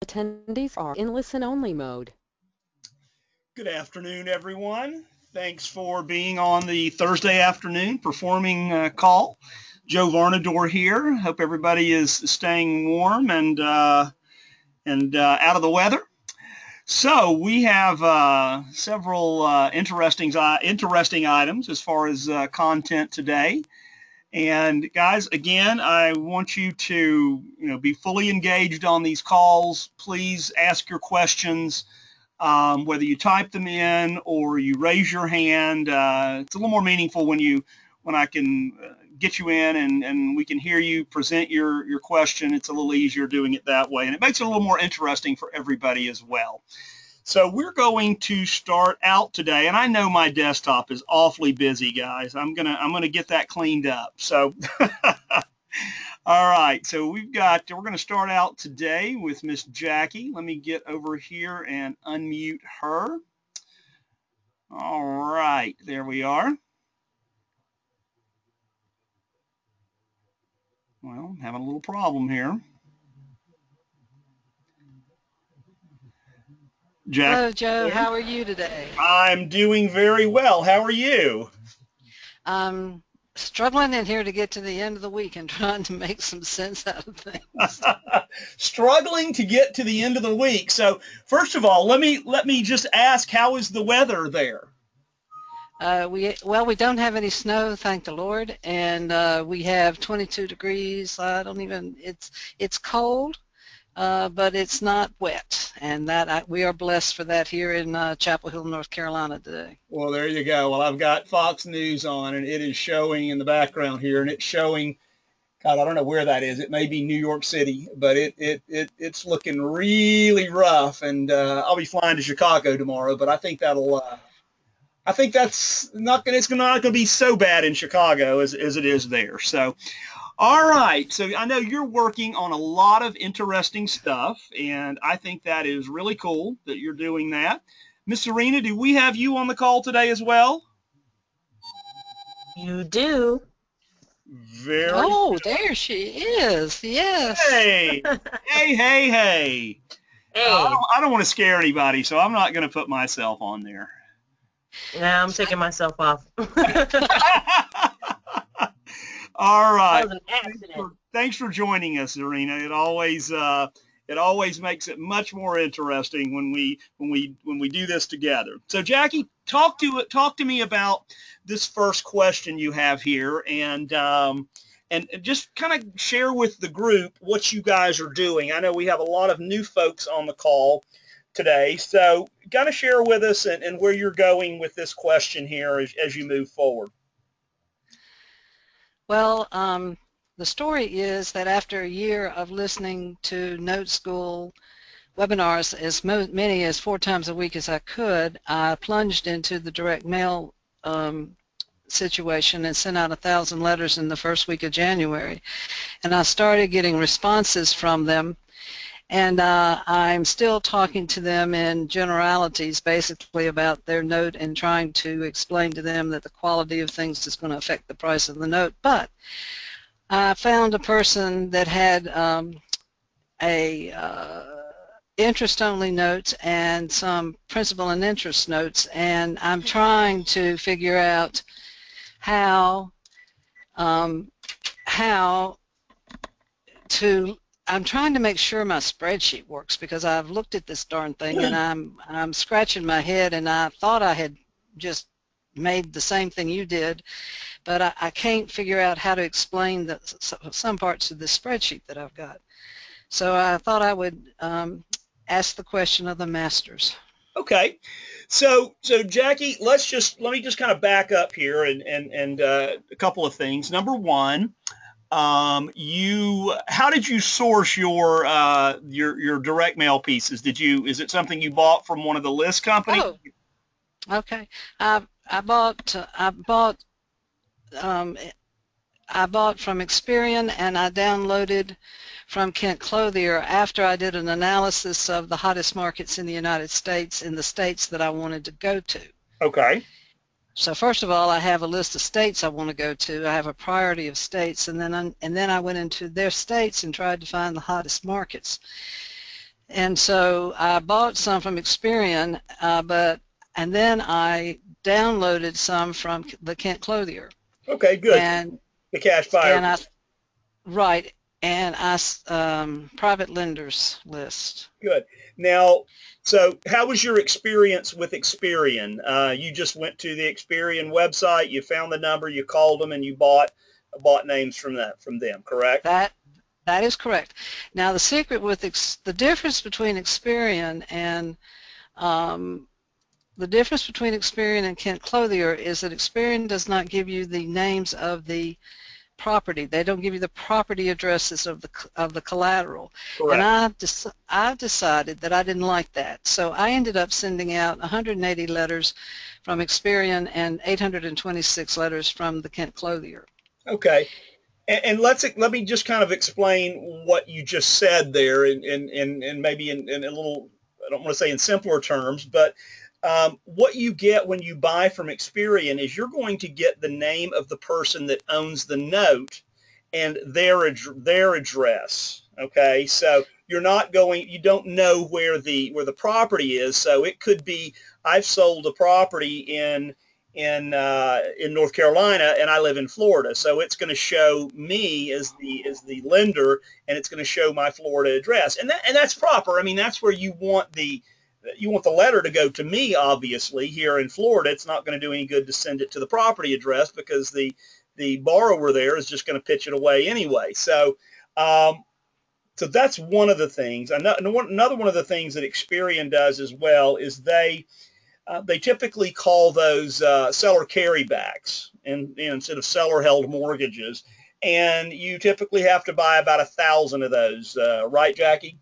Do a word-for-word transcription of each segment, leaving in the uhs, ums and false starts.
attendees are in listen-only mode. Good afternoon, everyone. Thanks for being on the Thursday afternoon performing uh, call. Joe Varnador here. Hope everybody is staying warm and uh, and uh, out of the weather. So we have uh, several uh, interesting uh, interesting items as far as uh, content today. And guys, again, I want you to you know be fully engaged on these calls. Please ask your questions. Um, whether you type them in or you raise your hand, uh, it's a little more meaningful when you when I can uh, get you in and, and we can hear you present your your question. It's a little easier doing it that way, and it makes it a little more interesting for everybody as well. So we're going to start out today, and I know my desktop is awfully busy, guys. I'm gonna I'm gonna get that cleaned up. So all right, so we've got, we're going to start out today with Miss Jackie. Let me get over here and unmute her. All right, there we are. Well, having a little problem here. Jackie, Hello, Joe. there? How are you today? I'm doing very well. How are you? I'm struggling in here to get to the end of the week and trying to make some sense out of things. Struggling to get to the end of the week. So first of all, let me let me just ask, how is the weather there? Uh, we well, we don't have any snow, thank the Lord, and uh, we have twenty-two degrees. I don't even. It's it's cold, uh, but it's not wet, and that I, we are blessed for that here in uh, Chapel Hill, North Carolina today. Well, there you go. Well, I've got Fox News on, and it is showing in the background here, and it's showing, God, I don't know where that is. It may be New York City, but it it, it it's looking really rough. And uh, I'll be flying to Chicago tomorrow, but I think that'll uh, I think that's not gonna it's not gonna be so bad in Chicago as as it is there. So, all right. So I know you're working on a lot of interesting stuff, and I think that is really cool that you're doing that. Miss Serena, do we have you on the call today as well? You do. Very. Oh, there she is. Yes. Hey, hey, hey, hey. Uh, I Hey, don't, I don't want to scare anybody, so I'm not going to put myself on there. now I'm taking myself off. All That right. was an Thanks accident. for, thanks for joining us, Serena. It always uh, it always makes it much more interesting when we when we when we do this together. So, Jackie, talk to talk to me about this first question you have here, and um, and just kind of share with the group what you guys are doing. I know we have a lot of new folks on the call today, so kind of share with us and, and where you're going with this question here as, as you move forward. Well, um, the story is that after a year of listening to Note School webinars as mo- many as four times a week as I could, I plunged into the direct mail um, situation and sent out a thousand letters in the first week of January. And I started getting responses from them. And uh, I'm still talking to them in generalities, basically about their note and trying to explain to them that the quality of things is going to affect the price of the note. But I found a person that had um, a uh, interest-only notes and some principal and interest notes, and I'm trying to figure out how um, how to. I'm trying to make sure my spreadsheet works because I've looked at this darn thing and I'm I'm scratching my head, and I thought I had just made the same thing you did, but I, I can't figure out how to explain the, some parts of the spreadsheet that I've got. So I thought I would um, ask the question of the masters. Okay. So, so Jackie, let's just let me just kind of back up here and and and uh, a couple of things. Number one, um, you how did you source your uh, your your direct mail pieces? Did you is it something you bought from one of the list companies? Oh, okay. I I bought I bought um, I bought from Experian, and I downloaded from Kent Clothier after I did an analysis of the hottest markets in the United States in the states that I wanted to go to. Okay. So first of all, I have a list of states I want to go to. I have a priority of states, and then I, and then I went into their states and tried to find the hottest markets. And so I bought some from Experian, uh, but and then I downloaded some from the Kent Clothier, Okay, good. and The cash buyer. and I right and I um, private lenders list. Good. Now, so how was your experience with Experian? Uh, you just went to the Experian website, you found the number, you called them, and you bought bought names from that from them, correct? That that is correct. Now the secret with ex, the difference between Experian and um, the difference between Experian and Kent Clothier is that Experian does not give you the names of the property. They don't give you the property addresses of the of the collateral. And Correct. I des- I decided that I didn't like that. So I ended up sending out one hundred eighty letters from Experian and eight hundred twenty-six letters from the Kent Clothier. Okay. And, and let's let me just kind of explain what you just said there, and and and, and maybe in, in a little, I don't want to say in simpler terms, but um, what you get when you buy from Experian is you're going to get the name of the person that owns the note and their their address. Okay, so you're not going, you don't know where the where the property is. So it could be, I've sold a property in in uh, in North Carolina, and I live in Florida, so it's going to show me as the as the lender, and it's going to show my Florida address, and that and that's proper. I mean, that's where you want the you want the letter to go to me. Obviously, here in Florida, it's not going to do any good to send it to the property address because the the borrower there is just going to pitch it away anyway. So. Um, so that's one of the things. Another one of the things that Experian does as well is they uh, they typically call those uh, seller carrybacks, and, and instead of seller held mortgages. And you typically have to buy about a thousand of those, uh, right, Jackie?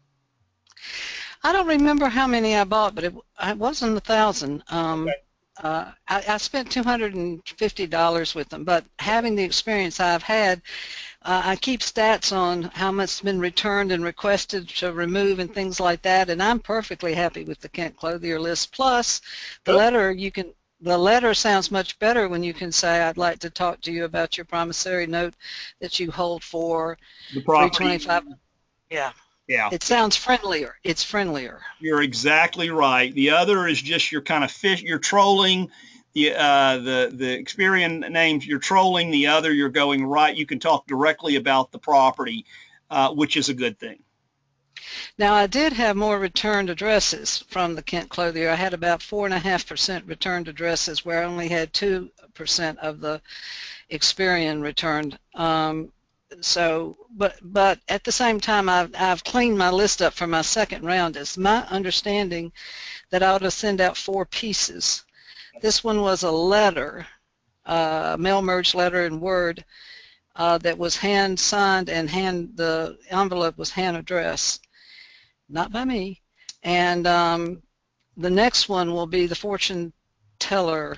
I don't remember how many I bought, but it, it wasn't a thousand. Um, Okay. uh, I, I spent two hundred fifty dollars with them, but having the experience I've had, uh, I keep stats on how much's been returned and requested to remove and things like that, and I'm perfectly happy with the Kent Clothier list. Plus, the Good. letter you can. The letter sounds much better when you can say, "I'd like to talk to you about your promissory note that you hold for The property. three twenty-five." Yeah. Yeah. It sounds friendlier. It's friendlier. You're exactly right. The other is just you're kind of fish. You're trolling. The uh, the the Experian names you're trolling. The other you're going right. You can talk directly about the property, uh, which is a good thing. Now, I did have more returned addresses from the Kent Clothier. I had about four and a half percent returned addresses, where I only had two percent of the Experian returned. Um, so, but but at the same time, I've I've cleaned my list up for my second round. It's my understanding that I ought to send out four pieces. This one was a letter, uh, a mail merge letter in Word uh, that was hand signed and hand the envelope was hand addressed, not by me. And um, the next one will be the fortune teller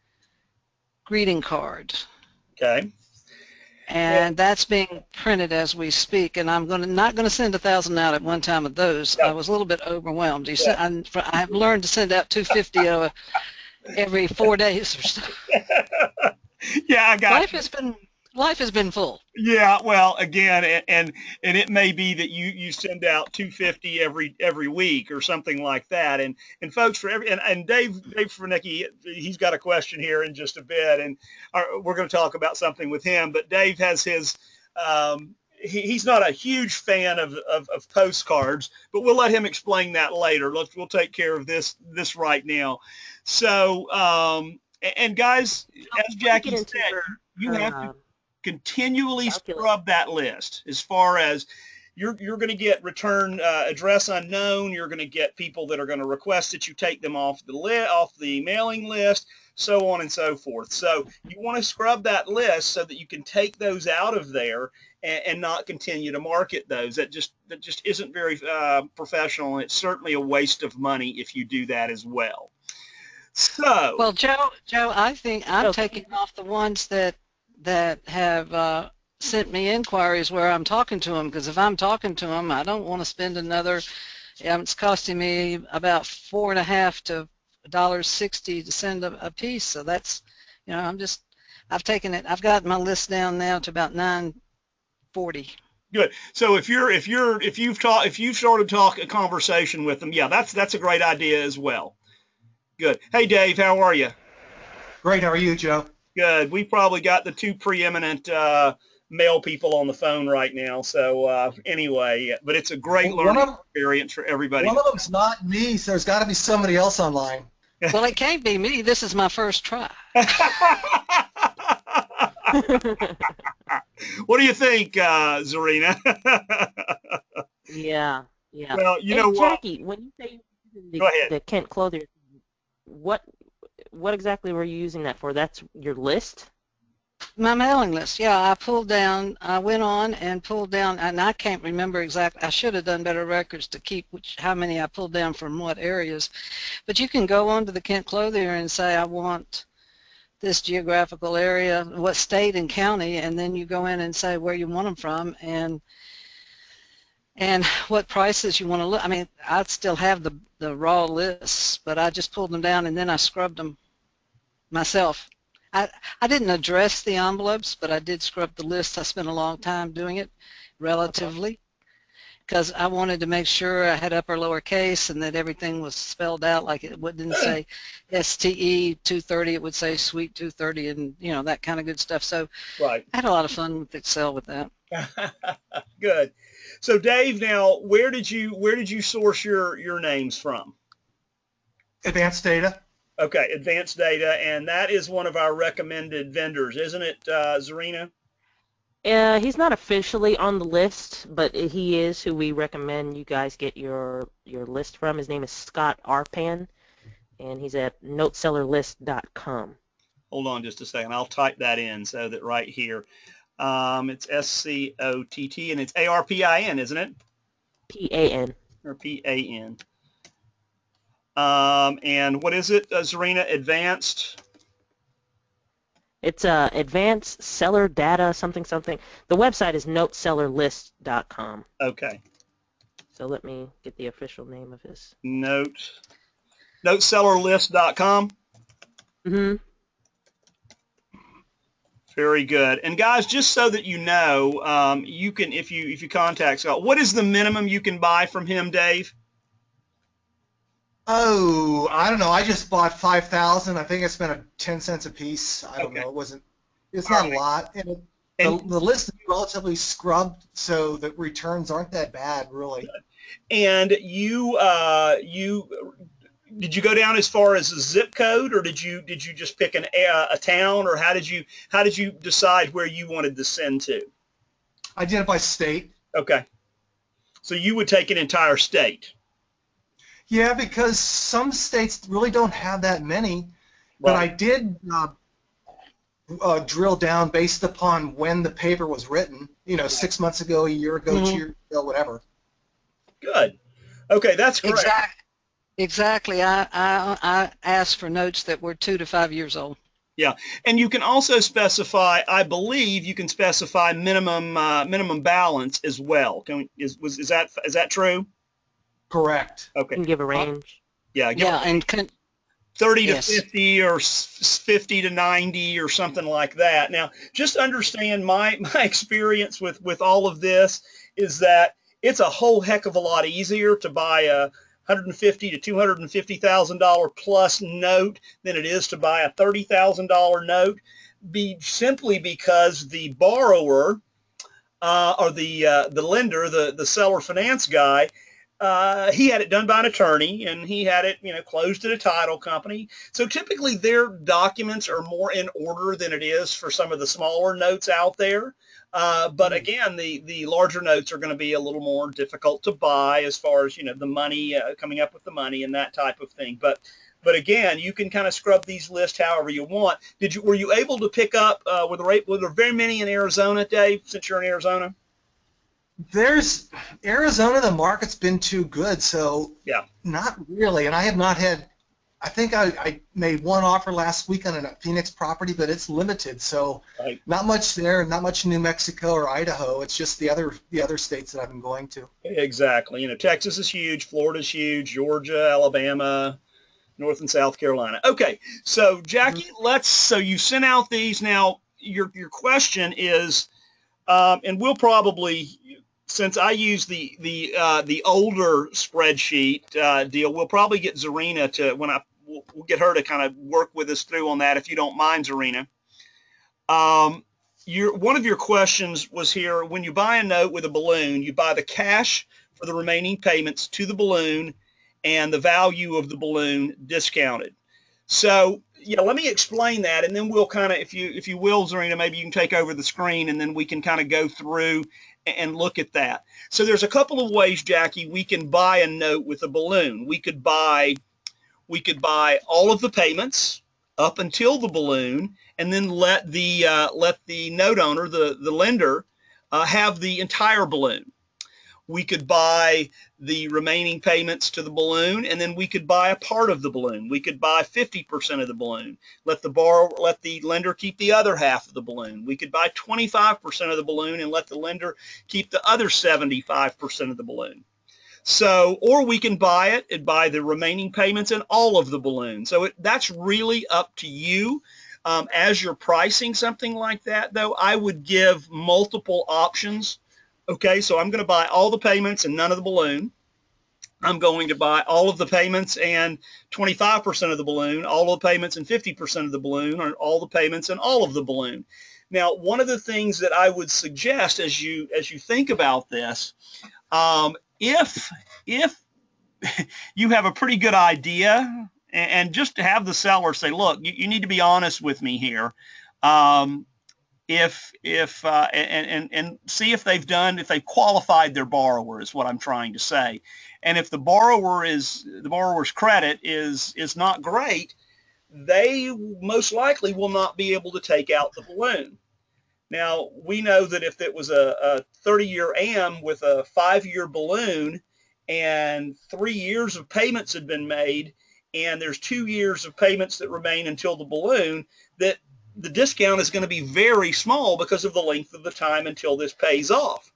greeting card. Okay. And that's being printed as we speak. And I'm going to not going to send a thousand out at one time of those. Yeah. I was a little bit overwhelmed. You Yeah. send, I, I've learned to send out two hundred fifty uh, every four days or so. Yeah, I got Life you. has been life has been full. Yeah, well, again, and, and and it may be that you you send out two hundred fifty every every week or something like that. And and folks, for every and, and Dave Dave Fernicki, he's got a question here in just a bit, and our, we're going to talk about something with him. But Dave has his. Um, he, he's not a huge fan of, of, of postcards, but we'll let him explain that later. Let's we'll take care of this this right now. So, um, and guys, as Before you Jackie get into said, her, you her have to um, continually calculus, scrub that list as far as you're, you're going to get return uh, address unknown. You're going to get people that are going to request that you take them off the li- off the mailing list, so on and so forth. So you want to scrub that list so that you can take those out of there and, and not continue to market those. That just that just isn't very uh, professional, and it's certainly a waste of money if you do that as well. So Well, Joe, Joe, I think I'm so taking off the ones that that have uh, sent me inquiries where I'm talking to them, because if I'm talking to them, I don't want to spend another. Um, it's costing me about four and a half to a dollar sixty to send a, a piece. So that's, you know, I'm just, I've taken it. I've got my list down now to about nine forty. Good. So if you're if you're if you've taught if you've started talk a conversation with them, yeah, that's that's a great idea as well. Good. Hey Dave, how are you? Great. How are you, Joe? Good. We probably got the two preeminent uh, male people on the phone right now. So uh, anyway, but it's a great Well, one learning of experience for everybody. one of them's not me, so there's got to be somebody else online. Well, it can't be me. This is my first try. What do you think, uh, Zarina? Yeah, yeah. Well, you Hey, know what? Jackie, when you say you're using Go the, ahead. the Kent Clothier, what what exactly were you using that for? That's your list? My mailing list, yeah, I pulled down, I went on and pulled down, and I can't remember exactly, I should have done better records to keep which, how many I pulled down from what areas, but you can go on to the Kent Clothier and say, I want this geographical area, what state and county, and then you go in and say where you want them from, and and what prices you want to look. I mean, I still have the, the raw lists, but I just pulled them down and then I scrubbed them myself. I, I didn't address the envelopes, but I did scrub the list. I spent a long time doing it, relatively, because I wanted to make sure I had upper lower case and that everything was spelled out, like it wouldn't say S T E two thirty, it would say Suite two thirty, and you know, that kind of good stuff. So Right. I had a lot of fun with Excel with that. Good. So Dave, now where did you where did you source your your names from? Advanced data. Okay, Advanced Data, and that is one of our recommended vendors, isn't it, uh, Zarina? Uh, he's not officially on the list, but he is who we recommend you guys get your your list from. His name is Scott Arpan, and he's at noteseller list dot com. Hold on just a second. I'll type that in so that right here. Um, it's S C O T T, and it's A R P I N, isn't it? P A N. Or P A N. Um, and what is it, uh, Zarina? Advanced? It's uh, Advanced Seller Data something something. The website is noteseller list dot com. Okay. So let me get the official name of his. Note. noteseller list dot com. Mm-hmm. Very good. And guys, just so that you know, um, you can if you if you contact Scott, what is the minimum you can buy from him, Dave? Oh, I don't know. I just bought five thousand. I think I spent a ten cents a piece. I don't Okay. know. It wasn't. It's All not right. a lot, and it, And the the list is relatively scrubbed, so the returns aren't that bad, really. and you uh, you did you go down as far as a zip code, or did you did you just pick an a, a town, or how did you how did you decide where you wanted to send to? I did it by state. Okay. So you would take an entire state. Yeah, because some states really don't have that many, but I Right. did uh, uh, drill down based upon when the paper was written. You know, Right. six months ago, a year ago, two Mm-hmm. years ago, whatever. Good. Okay, that's great. Exactly. Exactly. I, I I asked for notes that were two to five years old. Yeah, and you can also specify. I believe you can specify minimum uh, minimum balance as well. Can is was is that is that true? Correct. You Okay. can give a Uh, range. Yeah, give Yeah, and con- thirty to yes. fifty or s- fifty to ninety or something like that. Now, just understand my my experience with with all of this is that it's a whole heck of a lot easier to buy a one hundred fifty to two hundred fifty thousand dollar plus note than it is to buy a thirty thousand dollar note, be simply because the borrower uh, or the uh, the lender, the the seller finance guy, uh, he had it done by an attorney, and he had it, you know, closed at a title company. So typically their documents are more in order than it is for some of the smaller notes out there. Uh, but again, the the larger notes are going to be a little more difficult to buy as far as, you know, the money uh, coming up with the money and that type of thing. But but again, you can kind of scrub these lists however you want. Did you were you able to pick up uh, were there were there very many in Arizona, Dave? Since you're in Arizona, There's Arizona, the market's been too good, so yeah. not really. And I have not had, I think I, I made one offer last week on a Phoenix property, but it's limited. So Right. not much there, not much in New Mexico or Idaho. It's just the other the other states that I've been going to. Exactly. You know, Texas is huge, Florida's huge, Georgia, Alabama, North and South Carolina. Okay, so Jackie, let's. So you sent out these now. Your your question is, um, and we'll probably since I use the the uh, the older spreadsheet uh, deal, we'll probably get Zarina to when I we'll, we'll get her to kind of work with us through on that, if you don't mind, Zarina. Um, your one of your questions was here: when you buy a note with a balloon, you buy the cash for the remaining payments to the balloon, and the value of the balloon discounted. So yeah, let me explain that, and then we'll kind of, if you if you will, Zarina, maybe you can take over the screen, and then we can kind of go through and look at that. So there's a couple of ways, Jackie, we can buy a note with a balloon. We could buy we could buy all of the payments up until the balloon, and then let the uh, let the note owner, the the lender, uh, have the entire balloon. We could buy the remaining payments to the balloon, and then we could buy a part of the balloon. We could buy fifty percent of the balloon. Let the borrower, let the lender keep the other half of the balloon. We could buy twenty-five percent of the balloon and let the lender keep the other seventy-five percent of the balloon. So, or we can buy it and buy the remaining payments and all of the balloon. So it, that's really up to you. Um, as you're pricing something like that, though, I would give multiple options. Okay, so I'm going to buy all the payments and none of the balloon. I'm going to buy all of the payments and twenty-five percent of the balloon, all of the payments and fifty percent of the balloon, or all the payments and all of the balloon. Now, one of the things that I would suggest as you as you think about this, um, if if you have a pretty good idea, and just to have the seller say, look, you, you need to be honest with me here. Um, if if uh, and, and and see if they've done if they've qualified their borrower, is what I'm trying to say. And if the borrower is the borrower's credit is is not great, they most likely will not be able to take out the balloon. Now, we know that if it was a, a thirty-year A M with a five-year balloon and three years of payments had been made, and there's two years of payments that remain until the balloon, that the discount is going to be very small because of the length of the time until this pays off.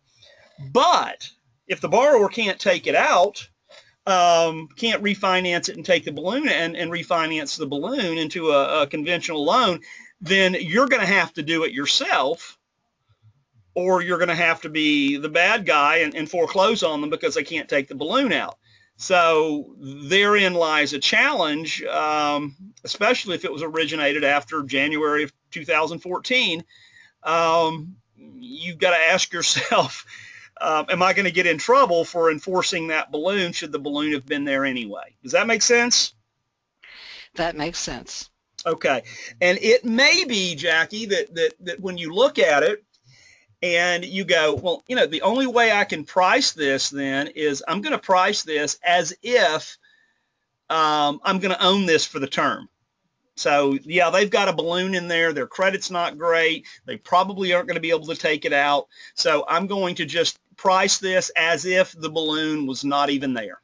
But if the borrower can't take it out, um, can't refinance it and take the balloon and, and refinance the balloon into a, a conventional loan, then you're going to have to do it yourself, or you're going to have to be the bad guy and, and foreclose on them because they can't take the balloon out. So therein lies a challenge, um, especially if it was originated after January of two thousand fourteen. Um, you've got to ask yourself, uh, am I going to get in trouble for enforcing that balloon should the balloon have been there anyway? Does that make sense? That makes sense. Okay. And it may be, Jackie, that, that, that when you look at it, and you go, well, you know, the only way I can price this then is I'm going to price this as if um, I'm going to own this for the term. So, yeah, they've got a balloon in there. Their credit's not great. They probably aren't going to be able to take it out. So I'm going to just price this as if the balloon was not even there.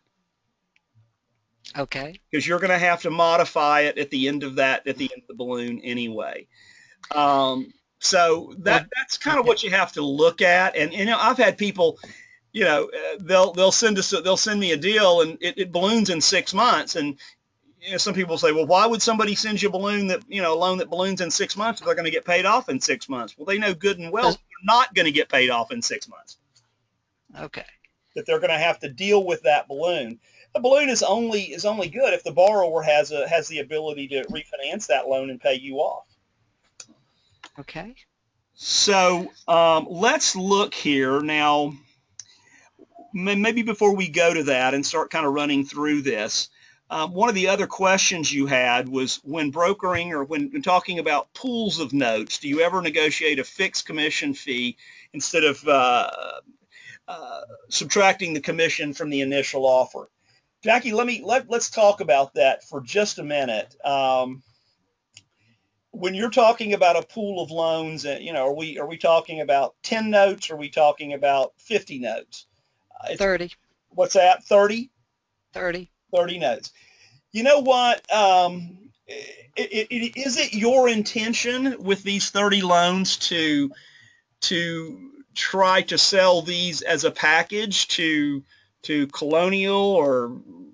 Okay. Because you're going to have to modify it at the end of that, at the end of the balloon anyway. Um, So that that's kind of what you have to look at. And you know, I've had people, you know, uh, they'll they'll send us they'll send me a deal and it, it balloons in six months. And you know, some people say, well, why would somebody send you a balloon that you know a loan that balloons in six months if they're going to get paid off in six months? Well, they know good and well they're not going to get paid off in six months. Okay. That they're going to have to deal with that balloon. The balloon is only is only good if the borrower has a has the ability to refinance that loan and pay you off. Okay. So um, let's look here now. Maybe before we go to that and start kind of running through this, um, one of the other questions you had was when brokering or when, when talking about pools of notes, do you ever negotiate a fixed commission fee instead of uh, uh, subtracting the commission from the initial offer? Jackie, let me let let's talk about that for just a minute. Um, when you're talking about a pool of loans, you know, are we are we talking about ten notes? Or are we talking about fifty notes? It's, thirty. What's that? thirty? thirty. thirty notes. You know what? Um, it, it, it, is it your intention with these thirty loans to to try to sell these as a package to to Colonial or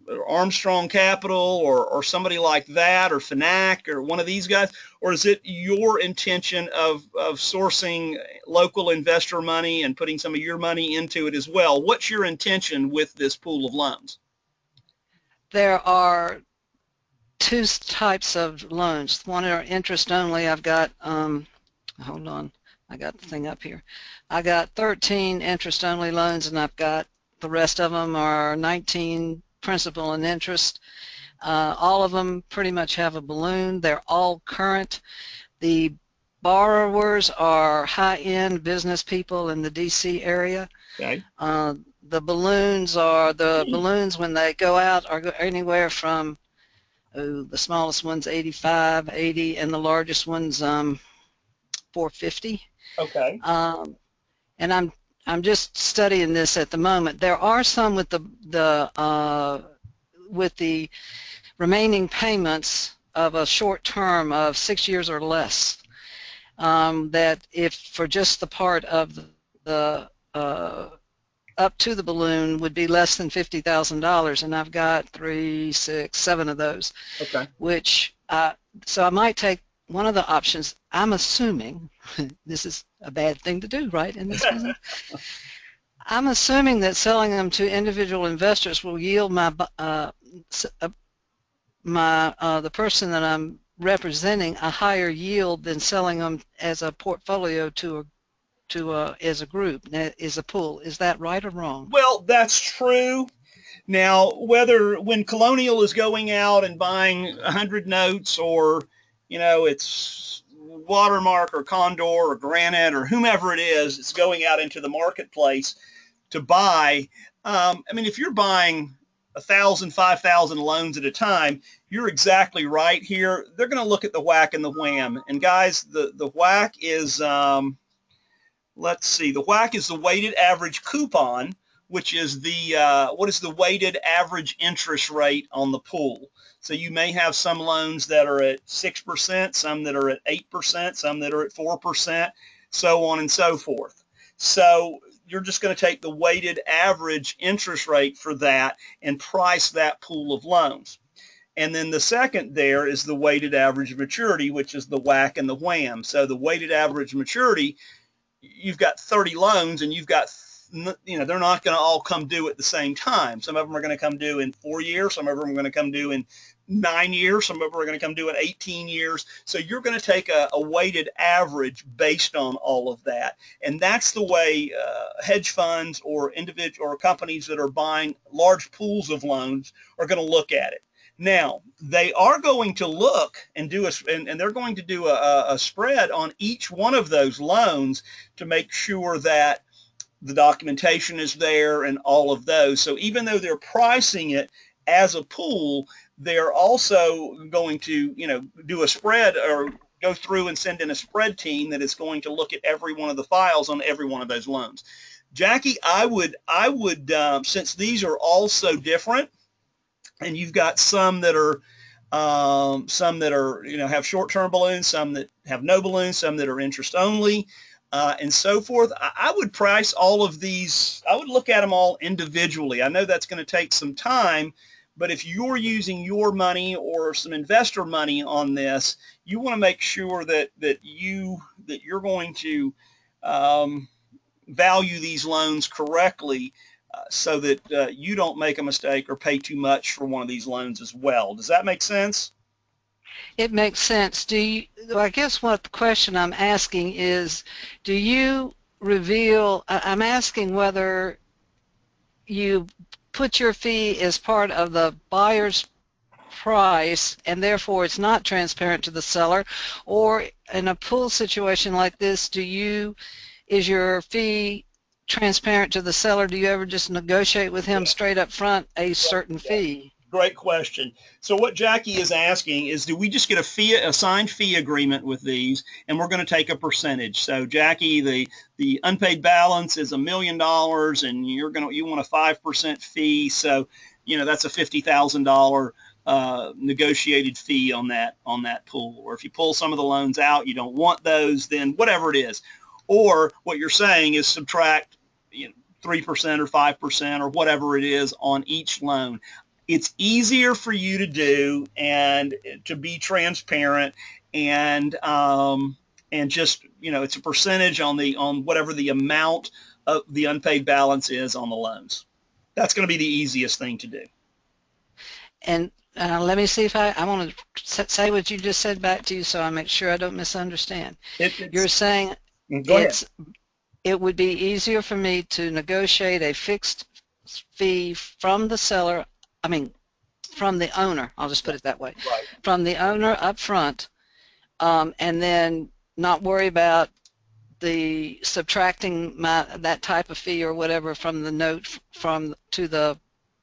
Armstrong Capital or, or somebody like that, or Fnac or one of these guys? Or is it your intention of, of sourcing local investor money and putting some of your money into it as well? What's your intention with this pool of loans? There are two types of loans. One are interest only. I've got, um, hold on, I got the thing up here. I got thirteen interest only loans, and I've got the rest of them are nineteen principal and interest. Uh, all of them pretty much have a balloon. They're all current. The borrowers are high-end business people in the D C area. Okay. Uh, the balloons are, the balloons when they go out are anywhere from, oh, the smallest one's eighty-five, eighty, and the largest one's um, four fifty. Okay. Um, and I'm I'm just studying this at the moment. There are some with the the uh, with the remaining payments of a short term of six years or less. Um, that if for just the part of the, the uh, up to the balloon would be less than fifty thousand dollars, and I've got three, six, seven of those. Okay. Which uh, so I might take one of the options. I'm assuming this is a bad thing to do, right, in this business. I'm assuming that selling them to individual investors will yield my uh, my uh, the person that I'm representing a higher yield than selling them as a portfolio to a to a, as a group, as a pool. Is that right or wrong? Well, that's true. Now, whether when Colonial is going out and buying one hundred notes, or, you know, it's Watermark or Condor or Granite or whomever it is, it's going out into the marketplace to buy. Um, I mean, if you're buying a thousand, five thousand loans at a time, you're exactly right here. They're going to look at the whack and the wham. And guys, the, the whack is, um, let's see, the whack is the weighted average coupon, which is the, uh, what is the weighted average interest rate on the pool. So you may have some loans that are at six percent, some that are at eight percent, some that are at four percent, so on and so forth. So you're just going to take the weighted average interest rate for that and price that pool of loans. And then the second there is the weighted average maturity, which is the whack and the wham. So the weighted average maturity, you've got thirty loans and you've got, you know, they're not going to all come due at the same time. Some of them are going to come due in four years. Some of them are going to come due in nine years. Some of them are going to come due in eighteen years. So you're going to take a, a weighted average based on all of that. And that's the way uh, hedge funds or individual or companies that are buying large pools of loans are going to look at it. Now, they are going to look and do a, and, and they're going to do a, a spread on each one of those loans to make sure that the documentation is there and all of those. So even though they're pricing it as a pool, they're also going to, you know, do a spread or go through and send in a spread team that is going to look at every one of the files on every one of those loans. Jackie, I would, I would, um, since these are all so different, and you've got some that are, um, some that are, you know, have short-term balloons, some that have no balloons, some that are interest only, uh, and so forth. I, I would price all of these. I would look at them all individually. I know that's going to take some time, but if you're using your money or some investor money on this, you want to make sure that that you that you're going to um, value these loans correctly. Uh, so that uh, you don't make a mistake or pay too much for one of these loans as well. Does that make sense? It makes sense. Do you, I guess what the question I'm asking is, do you reveal, I'm asking whether you put your fee as part of the buyer's price and therefore it's not transparent to the seller, or in a pool situation like this, do you, is your fee transparent to the seller? Do you ever just negotiate with him Yeah. straight up front a certain Yeah. fee? Great question. So what Jackie is asking is, do we just get a fee, a signed fee agreement with these, and we're going to take a percentage? So Jackie, the the unpaid balance is a million dollars, and you're going to you want a five percent fee. So you know that's a fifty thousand dollar uh, negotiated fee on that on that pool. Or if you pull some of the loans out, you don't want those, then whatever it is. Or what you're saying is subtract, you know, three percent or five percent or whatever it is on each loan. it's easier for you to do and to be transparent, and um, and just, you know, it's a percentage on the on whatever the amount of the unpaid balance is on the loans. That's going to be the easiest thing to do. And uh, let me see if I, I want to say what you just said back to you so I make sure I don't misunderstand. It, You're saying go ahead. it's it would be easier for me to negotiate a fixed fee from the seller, I mean, from the owner, I'll just put it that way, Right. from the owner up front, um, and then not worry about the subtracting my that type of fee or whatever from the note from to the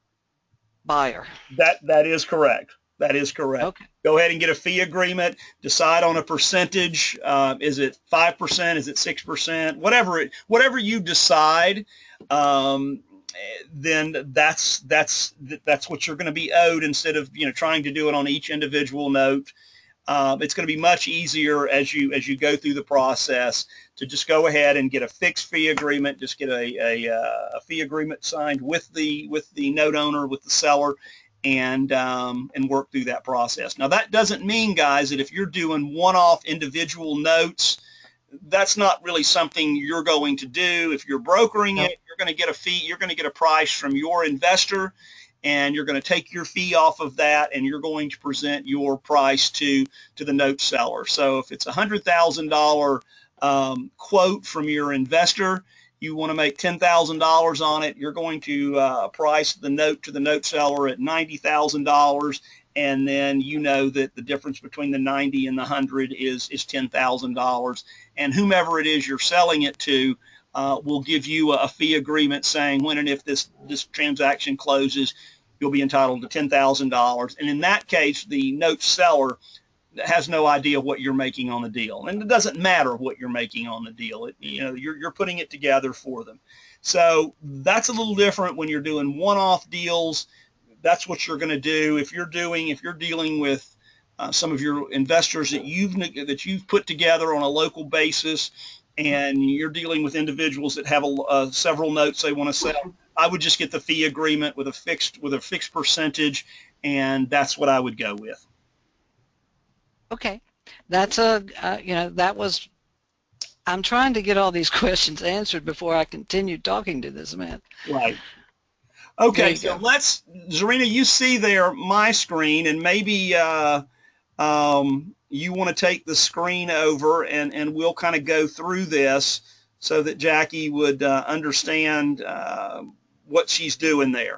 buyer. That that is correct. That is correct. Okay. Go ahead and get a fee agreement. Decide on a percentage. Uh, is it five percent? Is it six percent? Whatever it, whatever you decide, um, then that's that's that's what you're going to be owed, instead of, you know, trying to do it on each individual note. Um, it's going to be much easier as you as you go through the process to just go ahead and get a fixed fee agreement. Just get a, a, a fee agreement signed with the with the note owner, with the seller, and um, and work through that process. Now, that doesn't mean, guys, that if you're doing one-off individual notes, that's not really something you're going to do. If you're brokering No. it, you're going to get a fee. You're going to get a price from your investor, and you're going to take your fee off of that, and you're going to present your price to to the note seller. So if it's a one hundred thousand dollars um, quote from your investor, you want to make ten thousand dollars on it, you're going to uh, price the note to the note seller at ninety thousand dollars, and then you know that the difference between the ninety and the one hundred is is ten thousand dollars, and whomever it is you're selling it to uh, will give you a fee agreement saying when and if this this transaction closes, you'll be entitled to ten thousand dollars. And in that case, the note seller has no idea what you're making on the deal, and it doesn't matter what you're making on the deal. It, you know, you're, you're putting it together for them. So that's a little different when you're doing one-off deals. That's what you're going to do. If you're doing, if you're dealing with uh, some of your investors that you've that you've put together on a local basis, and you're dealing with individuals that have a, uh, several notes they want to sell, I would just get the fee agreement with a fixed with a fixed percentage, and that's what I would go with. Okay, that's a uh, you know that was. I'm trying to get all these questions answered before I continue talking to this man. Right. There Okay, you so go. let's, Zarina, you see there my screen, and maybe uh, um, you want to take the screen over, and, and we'll kind of go through this so that Jackie would uh, understand uh, what she's doing there.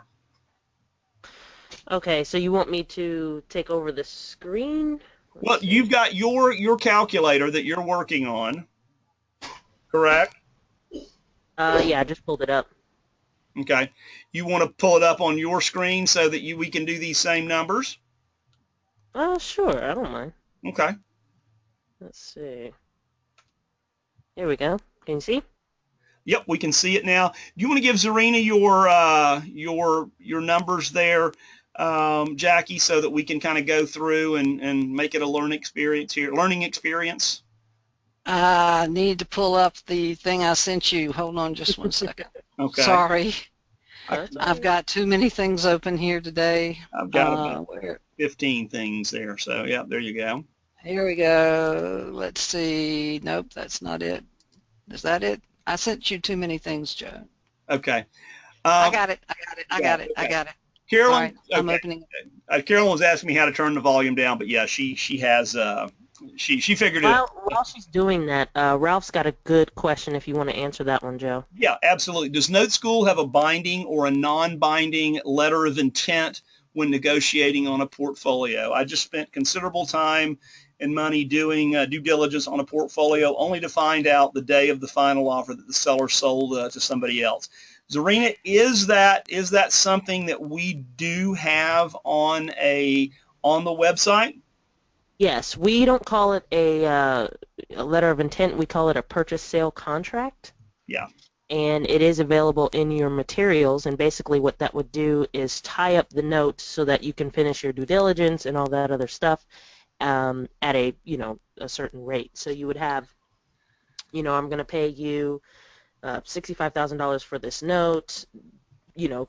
Okay, so you want me to take over the screen? Let's Well, see. you've got your your calculator that you're working on, correct? Uh, yeah, I just pulled it up. Okay. You want to pull it up on your screen so that you we can do these same numbers? Uh, sure, I don't mind. Okay. Let's see. Here we go. Can you see? Yep, we can see it now. Do you want to give Zarina your uh, your your numbers there, um, Jackie, so that we can kind of go through and, and make it a learning experience here, learning experience? I need to pull up the thing I sent you. Hold on just one second. Okay. Sorry, That's all I've right. got too many things open here today. I've got Uh, about where? fifteen things there. So, yeah, there you go. Here we go. Let's see. Nope, that's not it. Is that it? I sent you too many things, Joe. Okay. I Um, got it. I got it. I yeah, got it. I okay. got it. All Carolyn, right, I'm okay. opening it. Uh, Carolyn was asking me how to turn the volume down, but yeah, she she has uh, she she figured it out. While, while she's doing that, uh, Ralph's got a good question if you want to answer that one, Joe. Yeah, absolutely. Does Note School have a binding or a non-binding letter of intent when negotiating on a portfolio? I just spent considerable time and money doing uh, due diligence on a portfolio only to find out the day of the final offer that the seller sold uh, to somebody else. Zarina, is that is that something that we do have on a on the website? Yes, we don't call it a, uh, a letter of intent. We call it a purchase sale contract. Yeah. And it is available in your materials. And basically what that would do is tie up the notes so that you can finish your due diligence and all that other stuff um, at a, you know, a certain rate. So you would have, you know, I'm going to pay you uh, sixty-five thousand dollars for this note, you know,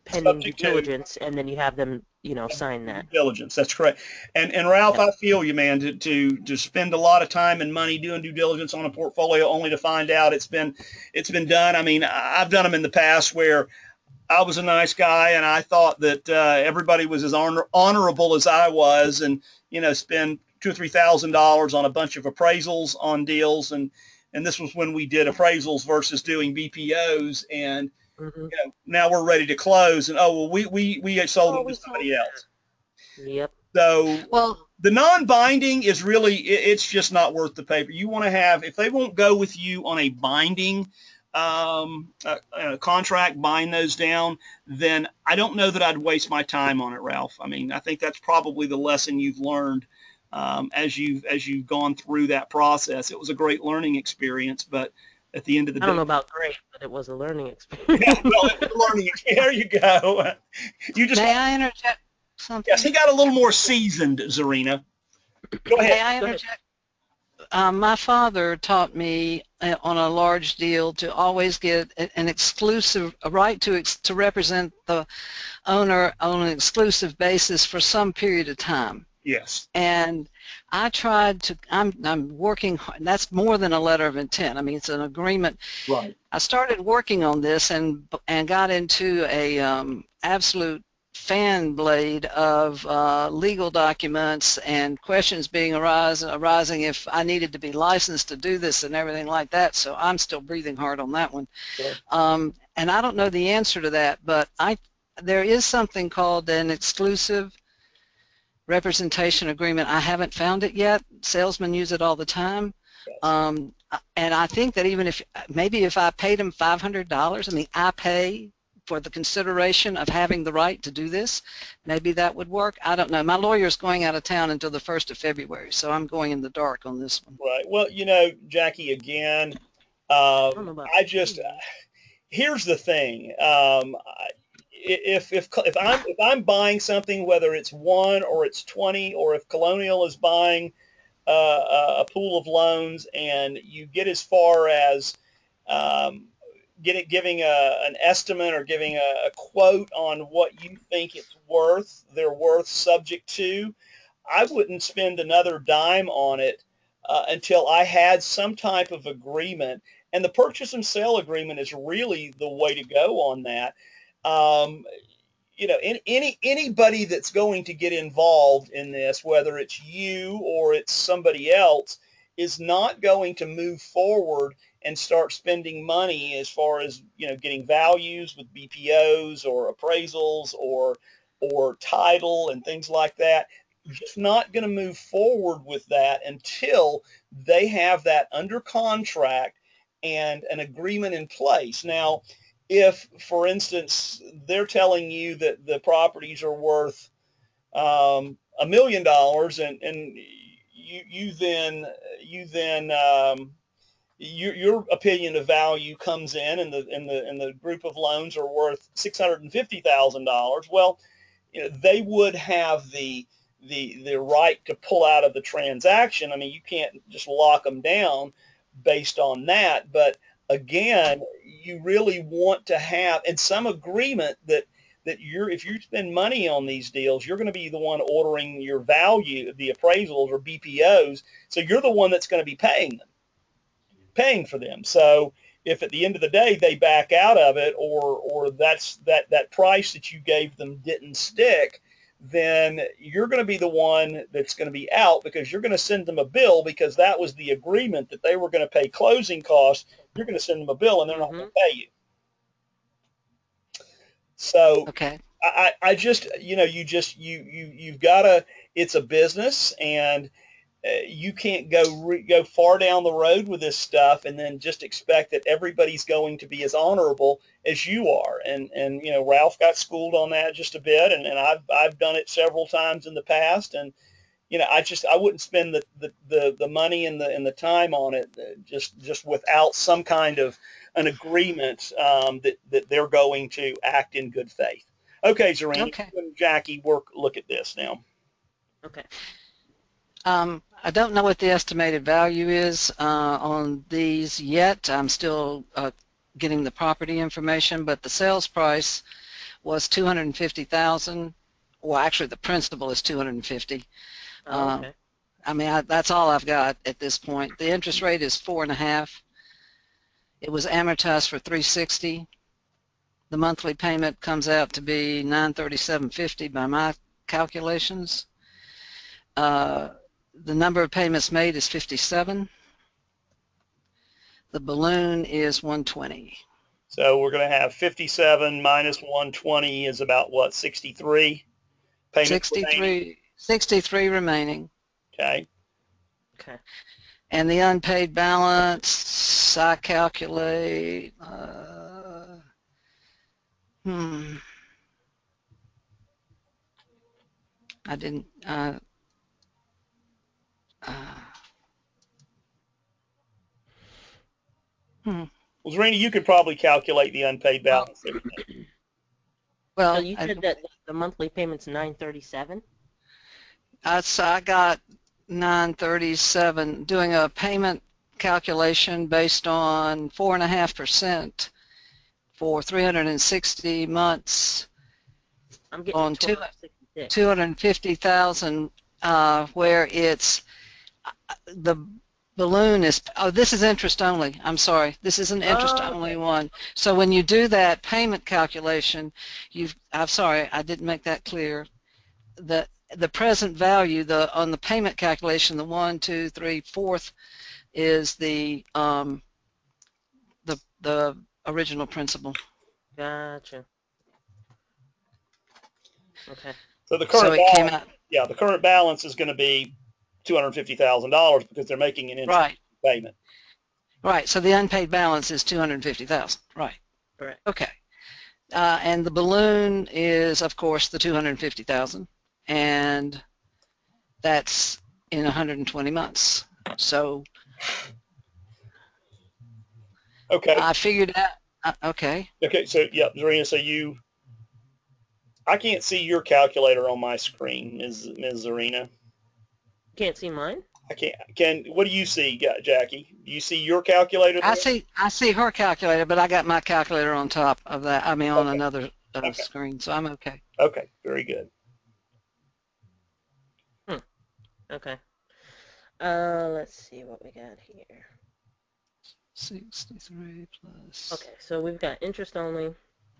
pending due Subject to diligence, and then you have them, you know, sign due that. diligence. That's correct. And and Ralph, Yep. I feel you, man. To, to to spend a lot of time and money doing due diligence on a portfolio only to find out it's been it's been done. I mean, I- I've done them in the past where I was a nice guy and I thought that uh, everybody was as honor- honorable as I was, and you know, spend two or three thousand dollars on a bunch of appraisals on deals, and and this was when we did appraisals versus doing B P Os, and hmm you know, now we're ready to close, and oh well, we we we sold Oh, them to we sold somebody else. that. Yep. So Well, the non-binding is really it, it's just not worth the paper. You want to have if they won't go with you on a binding um, uh, uh, contract, bind those down, then I don't know that I'd waste my time on it, Ralph. I mean, I think that's probably the lesson you've learned um, as you've as you've gone through that process. It was a great learning experience, but at the end of the I don't day, know about great, but it was a learning yeah, experience. well, it was a learning experience. There you go. You just may I interject yes, something? he got a little more seasoned, Zarina. Go ahead. May I Go ahead. interject? Um, my father taught me uh, on a large deal to always get a- an exclusive a right to ex- to represent the owner on an exclusive basis for some period of time. Yes. And I tried to. I'm I'm working. hard- That's more than a letter of intent. I mean, it's an agreement. Right. I started working on this and and got into a um, absolute fan blade of uh, legal documents and questions being arise, arising if I needed to be licensed to do this and everything like that. So I'm still breathing hard on that one. Sure. Um, and I don't know the answer to that, but I there is something called an exclusive representation agreement. I haven't found it yet. Salesmen use it all the time. Um, and I think that even if maybe if I paid them five hundred dollars, I mean, I pay for the consideration of having the right to do this, maybe that would work. I don't know. My lawyer's going out of town until the first of February, so I'm going in the dark on this one. Right. Well, you know, Jackie, again, I don't um, know about I just you. here's the thing. Um, I- if if if I'm if I'm buying something, whether it's one or it's twenty, or if Colonial is buying uh, a pool of loans, and you get as far as um, get it, giving a, an estimate or giving a, a quote on what you think it's worth, they're worth subject to, I wouldn't spend another dime on it uh, until I had some type of agreement. And the purchase and sale agreement is really the way to go on that. Um, you know, any, any anybody that's going to get involved in this, whether it's you or it's somebody else, is not going to move forward and start spending money as far as you know getting values with B P Os or appraisals or or title and things like that. Just not going to move forward with that until they have that under contract and an agreement in place. Now, if, for instance, they're telling you that the properties are worth um, a million dollars, and and you you then you then um, your, your opinion of value comes in, and the and the and the group of loans are worth six hundred and fifty thousand dollars. Well, you know, they would have the the the right to pull out of the transaction. I mean, you can't just lock them down based on that. But again, you really want to have and some agreement that that you're if you spend money on these deals, you're going to be the one ordering your value, the appraisals or B P Os. So you're the one that's going to be paying them, paying for them. So if at the end of the day they back out of it, or or that's that that price that you gave them didn't stick, then you're going to be the one that's going to be out because you're going to send them a bill because that was the agreement that they were going to pay closing costs. You're going to send them a bill and they're not going hmm to pay you. So Okay. I, I just you know you just you you you've got to it's a business, and uh, you can't go re- go far down the road with this stuff and then just expect that everybody's going to be as honorable as you are. And and you know Ralph got schooled on that just a bit, and, and I've I've done it several times in the past, and you know I just I wouldn't spend the the, the, the money and the and the time on it uh, just just without some kind of an agreement um, that that they're going to act in good faith. Okay, Zarina, Okay. you and Jackie work look at this now. Okay. Um, I don't know what the estimated value is uh, on these yet. I'm still uh, getting the property information, but the sales price was two hundred fifty thousand dollars. Well, actually, the principal is two hundred fifty thousand dollars. Oh, okay. I mean, I, that's all I've got at this point. The interest rate is four and a half. It was amortized for three hundred sixty dollars. The monthly payment comes out to be nine hundred thirty-seven fifty by my calculations. Uh, the number of payments made is fifty-seven. The balloon is one hundred twenty. So we're going to have fifty-seven minus one hundred twenty is about what, sixty-three? Payments sixty-three, remaining? sixty-three remaining. Okay. Okay. And the unpaid balance, I calculate, uh, hmm, I didn't, uh, uh, hmm, Well, Zarina, you could probably calculate the unpaid balance. well, So you I, said that the monthly payment's nine thirty-seven. I, so I got nine thirty-seven, doing a payment calculation based on four and a half percent for three hundred sixty months I'm getting on two, twelve sixty-six. two hundred fifty thousand, uh, where it's, the balloon is, oh, this is interest only. I'm sorry. This is an interest Oh, only okay. one. So when you do that payment calculation, you've, I'm sorry, I didn't make that clear. The, the present value, the, on the payment calculation, the one, two, three, fourth is the, um, the, the original principal. Gotcha. Okay. So the So current it came balance, out, yeah, the current balance is going to be two hundred fifty thousand dollars because they're making an interest right, payment. right. So the unpaid balance is two hundred fifty thousand, right. Correct. Okay. Uh, and the balloon is, of course, the two hundred fifty thousand, and that's in one hundred twenty months. So Okay. I figured out, uh, okay, Okay. So, yeah, Zarina, so you, I can't see your calculator on my screen, Miz Miz Zarina. Can't see mine? I can't. Can what do you see, Ja- Jackie? Do you see your calculator I there? see, I see her calculator, but I got my calculator on top of that, I mean on Okay. another uh, Okay. screen, so I'm okay. Okay. Very good. Hmm. Okay. Uh, let's see what we got here. sixty-three plus. Okay, so we've got interest only.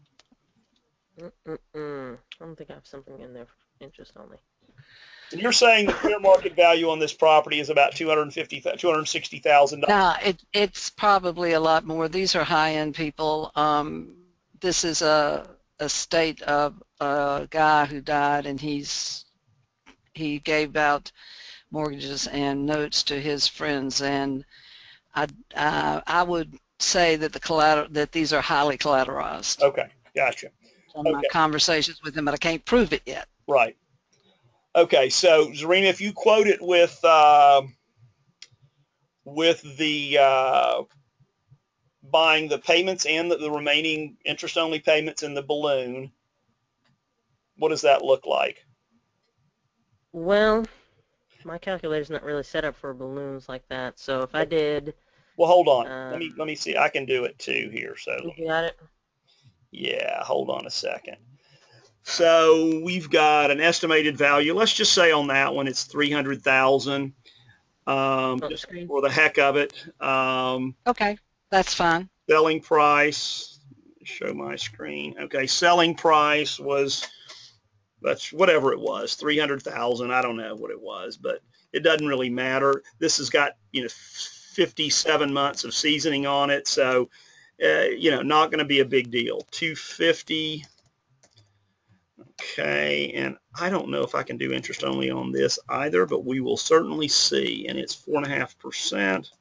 Mm-mm-mm. I don't think I have something in there for interest only. And you're saying the fair market value on this property is about two hundred fifty, two hundred sixty thousand dollars. No, it, it's probably a lot more. These are high-end people. Um, this is a estate of a guy who died, and he's he gave out mortgages and notes to his friends, and I I, I would say that the collateral that these are highly collateralized Okay. Gotcha. from my Okay. conversations with him, but I can't prove it yet. Right. Okay. So, Zarina, if you quote it with uh, with the uh, buying the payments and the, the remaining interest-only payments in the balloon, what does that look like? Well, my calculator's not really set up for balloons like that, so if I did, Well, hold on. uh, Let me let me see. I can do it too here. So, you got it? yeah, hold on a second. So we've got an estimated value. Let's just say on that one it's three hundred thousand. Um, On the just screen? for the heck of it. Um, Okay, that's fine. selling price. Show my screen. Okay, selling price was that's whatever it was, three hundred thousand. I don't know what it was, but it doesn't really matter. This has got, you know, fifty-seven months of seasoning on it, so uh, you know, not going to be a big deal. two fifty. Okay, and I don't know if I can do interest only on this either, but we will certainly see. And it's four and a half percent.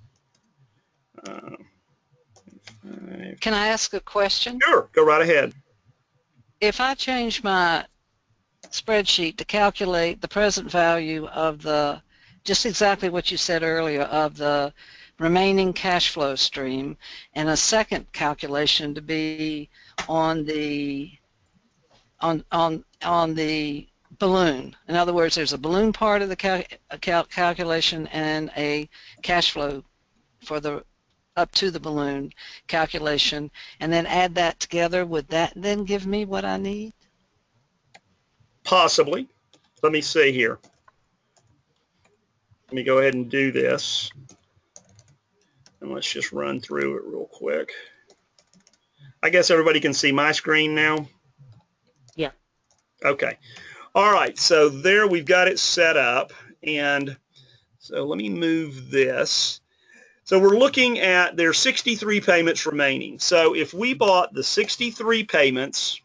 Can I ask a question? Sure, go right ahead. If I change my spreadsheet to calculate the present value of the, just exactly what you said earlier, of the remaining cash flow stream, and a second calculation to be on the on on on the balloon. In other words, there's a balloon part of the cal cal calculation and a cash flow for the up to the balloon calculation, and then add that together. Would that then give me what I need? Possibly. Let me see here. Let me go ahead and do this. And let's just run through it real quick. I guess everybody can see my screen now. Yeah. Okay. All right. So there we've got it set up. And so let me move this. So we're looking at there's sixty-three payments remaining. So if we bought the sixty-three payments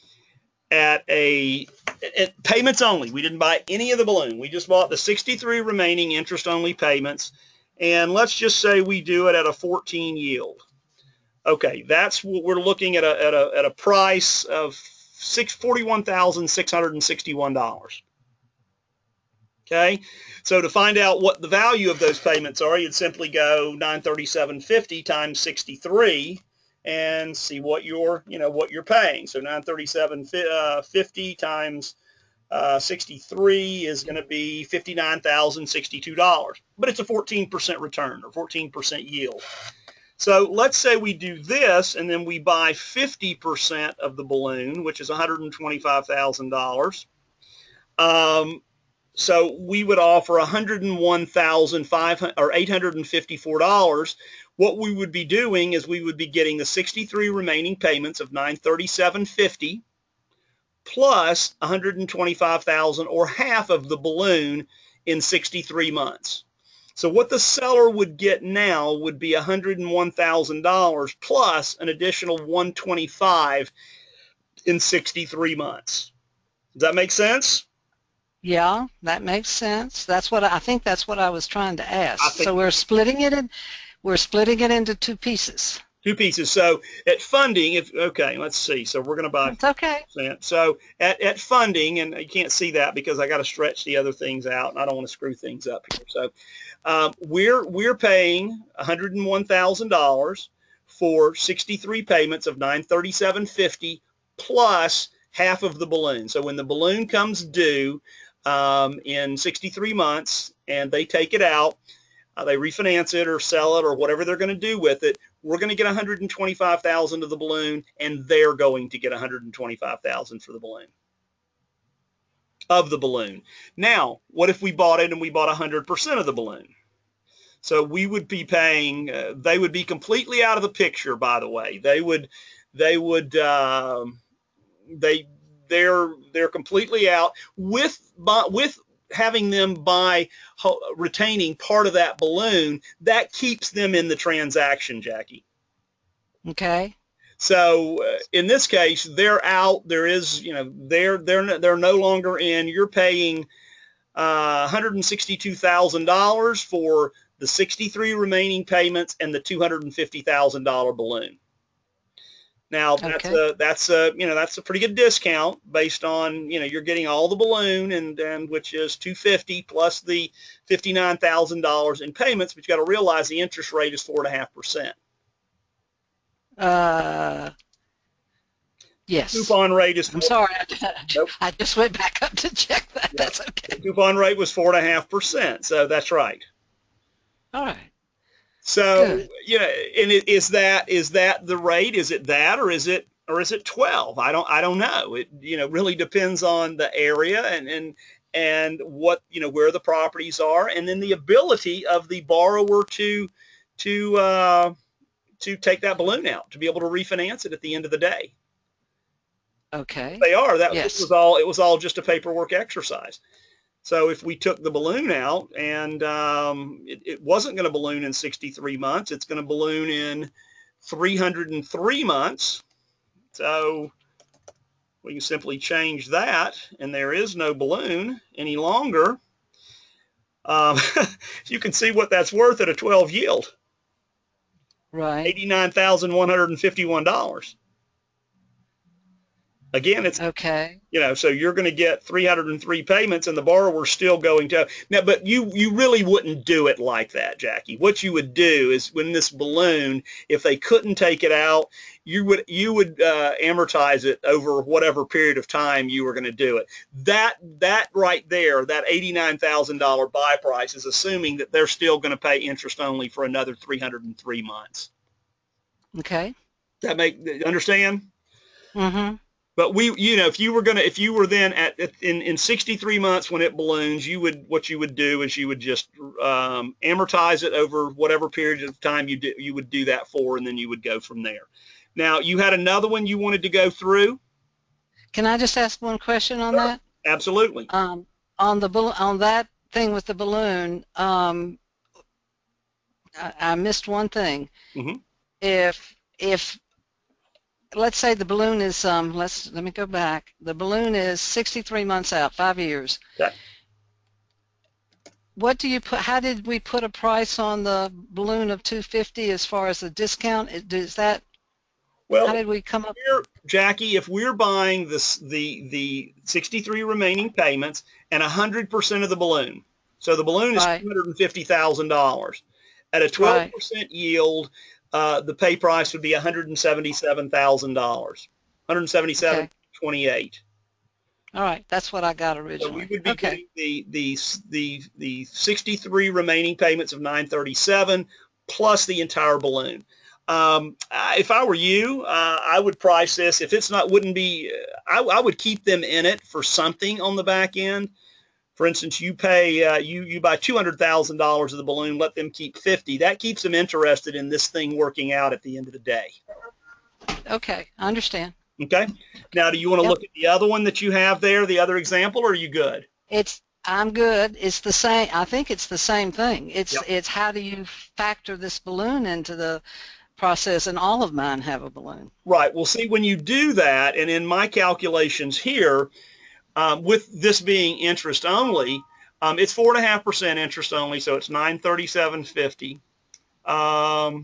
at a at payments only, we didn't buy any of the balloon. We just bought the sixty-three remaining interest only payments. And let's just say we do it at a fourteen yield. Okay, that's what we're looking at a, at a, at a price of forty-one thousand six hundred sixty-one dollars. Okay, so to find out what the value of those payments are, you'd simply go nine thirty-seven fifty times sixty-three and see what you're, you know, what you're paying. So nine thirty-seven fifty times uh, sixty-three is going to be fifty-nine thousand sixty-two dollars, but it's a fourteen percent return or fourteen percent yield. So let's say we do this and then we buy fifty percent of the balloon, which is one hundred twenty-five thousand dollars. Um, so we would offer one hundred one thousand five hundred or eight hundred fifty-four dollars. What we would be doing is we would be getting the sixty-three remaining payments of nine thirty-seven fifty plus one hundred twenty-five thousand or half of the balloon in sixty-three months. So what the seller would get now would be one hundred one thousand dollars plus an additional one hundred twenty-five thousand dollars in sixty-three months. Does that make sense? Yeah, that makes sense. That's what I, I think that's what I was trying to ask. I think So we're splitting it in, we're splitting it into two pieces. Two pieces. So at funding, if okay, let's see. So we're going to buy. It's okay. So at, at funding, and you can't see that because I got to stretch the other things out, and I don't want to screw things up here. So um, we're we're paying one hundred one thousand dollars for sixty-three payments of nine thirty-seven fifty plus half of the balloon. So when the balloon comes due um, in sixty-three months, and they take it out, uh, they refinance it or sell it or whatever they're going to do with it, we're going to get one hundred twenty-five thousand dollars of the balloon, and they're going to get one hundred twenty-five thousand dollars for the balloon, of the balloon. Now, what if we bought it and we bought one hundred percent of the balloon? So we would be paying, uh, they would be completely out of the picture, by the way. They would, they would, uh, they, they're, they're completely out with, with, having them buy, retaining part of that balloon. That keeps them in the transaction, Jackie. Okay. So uh, in this case, they're out. There is, you know, they're they're they're no longer in. You're paying uh, one hundred sixty-two thousand dollars for the sixty-three remaining payments and the two hundred fifty thousand dollar balloon. Now that's Okay. a that's a you know that's a pretty good discount based on, you know, you're getting all the balloon and and which is two hundred fifty plus the fifty-nine thousand dollars in payments, but you got to realize the interest rate is four and a half percent. Uh, yes. Coupon rate is. I'm sorry. Nope. I just went back up to check that. Yep. That's okay. The coupon rate was four and a half percent, so that's right. All right. So, Good. you know, and it, is that is that the rate? Is it that, or is it or is it twelve? I don't I don't know. It, you know, really depends on the area and and and what, you know, where the properties are, and then the ability of the borrower to to uh, to take that balloon out, to be able to refinance it at the end of the day. Okay. They are. That Yes. it was all it was all just a paperwork exercise. So if we took the balloon out and um, it, it wasn't going to balloon in sixty-three months, it's going to balloon in three hundred three months. So we can simply change that, and there is no balloon any longer. Um, you can see what that's worth at a twelve yield. Right. eighty-nine thousand one hundred fifty-one dollars. Again, it's Okay. you know, so you're going to get three hundred three payments, and the borrower's still going to now. But you you really wouldn't do it like that, Jackie. What you would do is when this balloon, if they couldn't take it out, you would you would uh, amortize it over whatever period of time you were going to do it. That that right there, that eighty-nine thousand dollar buy price is assuming that they're still going to pay interest only for another three hundred three months. Okay. That make understand? Mm-hmm. But we, you know, if you were gonna, if you were then at in in sixty-three months when it balloons, you would what you would do is you would just um, amortize it over whatever period of time you do, you would do that for, and then you would go from there. Now you had another one you wanted to go through. Can I just ask one question on Sure. that? Absolutely. Um, on the bal- on that thing with the balloon, um, I, I missed one thing. Mm-hmm. If if let's say the balloon is um let's let me go back. The balloon is sixty-three months out, five years. Okay. What do you put? How did we put a price on the balloon of two hundred fifty as far as the discount? Is Does that? Well, How did we come up? we're, Jackie, if we're buying this the the sixty-three remaining payments and one hundred percent of the balloon, so the balloon is Right. two hundred fifty thousand dollars at a twelve Right. percent yield. Uh, the pay price would be one hundred seventy-seven thousand dollars, one hundred seventy-seven Okay. twenty-eight. All right. That's what I got So we originally. would be Okay. getting the the the the sixty-three remaining payments of nine thirty-seven plus the entire balloon. Um, if I were you, uh, I would price this. If it's not, wouldn't be. I, I would keep them in it for something on the back end. For instance, you pay uh, you you buy two hundred thousand dollars of the balloon, let them keep fifty. That keeps them interested in this thing working out at the end of the day. Okay. I understand. Okay. Now, do you want to Yep. look at the other one that you have there, the other example, or are you good? It's I'm good. It's the same. I think it's the same thing. It's Yep. it's how do you factor this balloon into the process? And all of mine have a balloon. Right. Well, see, when you do that, and in my calculations here, um, with this being interest only, um, it's four and a half percent interest only, so it's nine thirty-seven fifty. Um,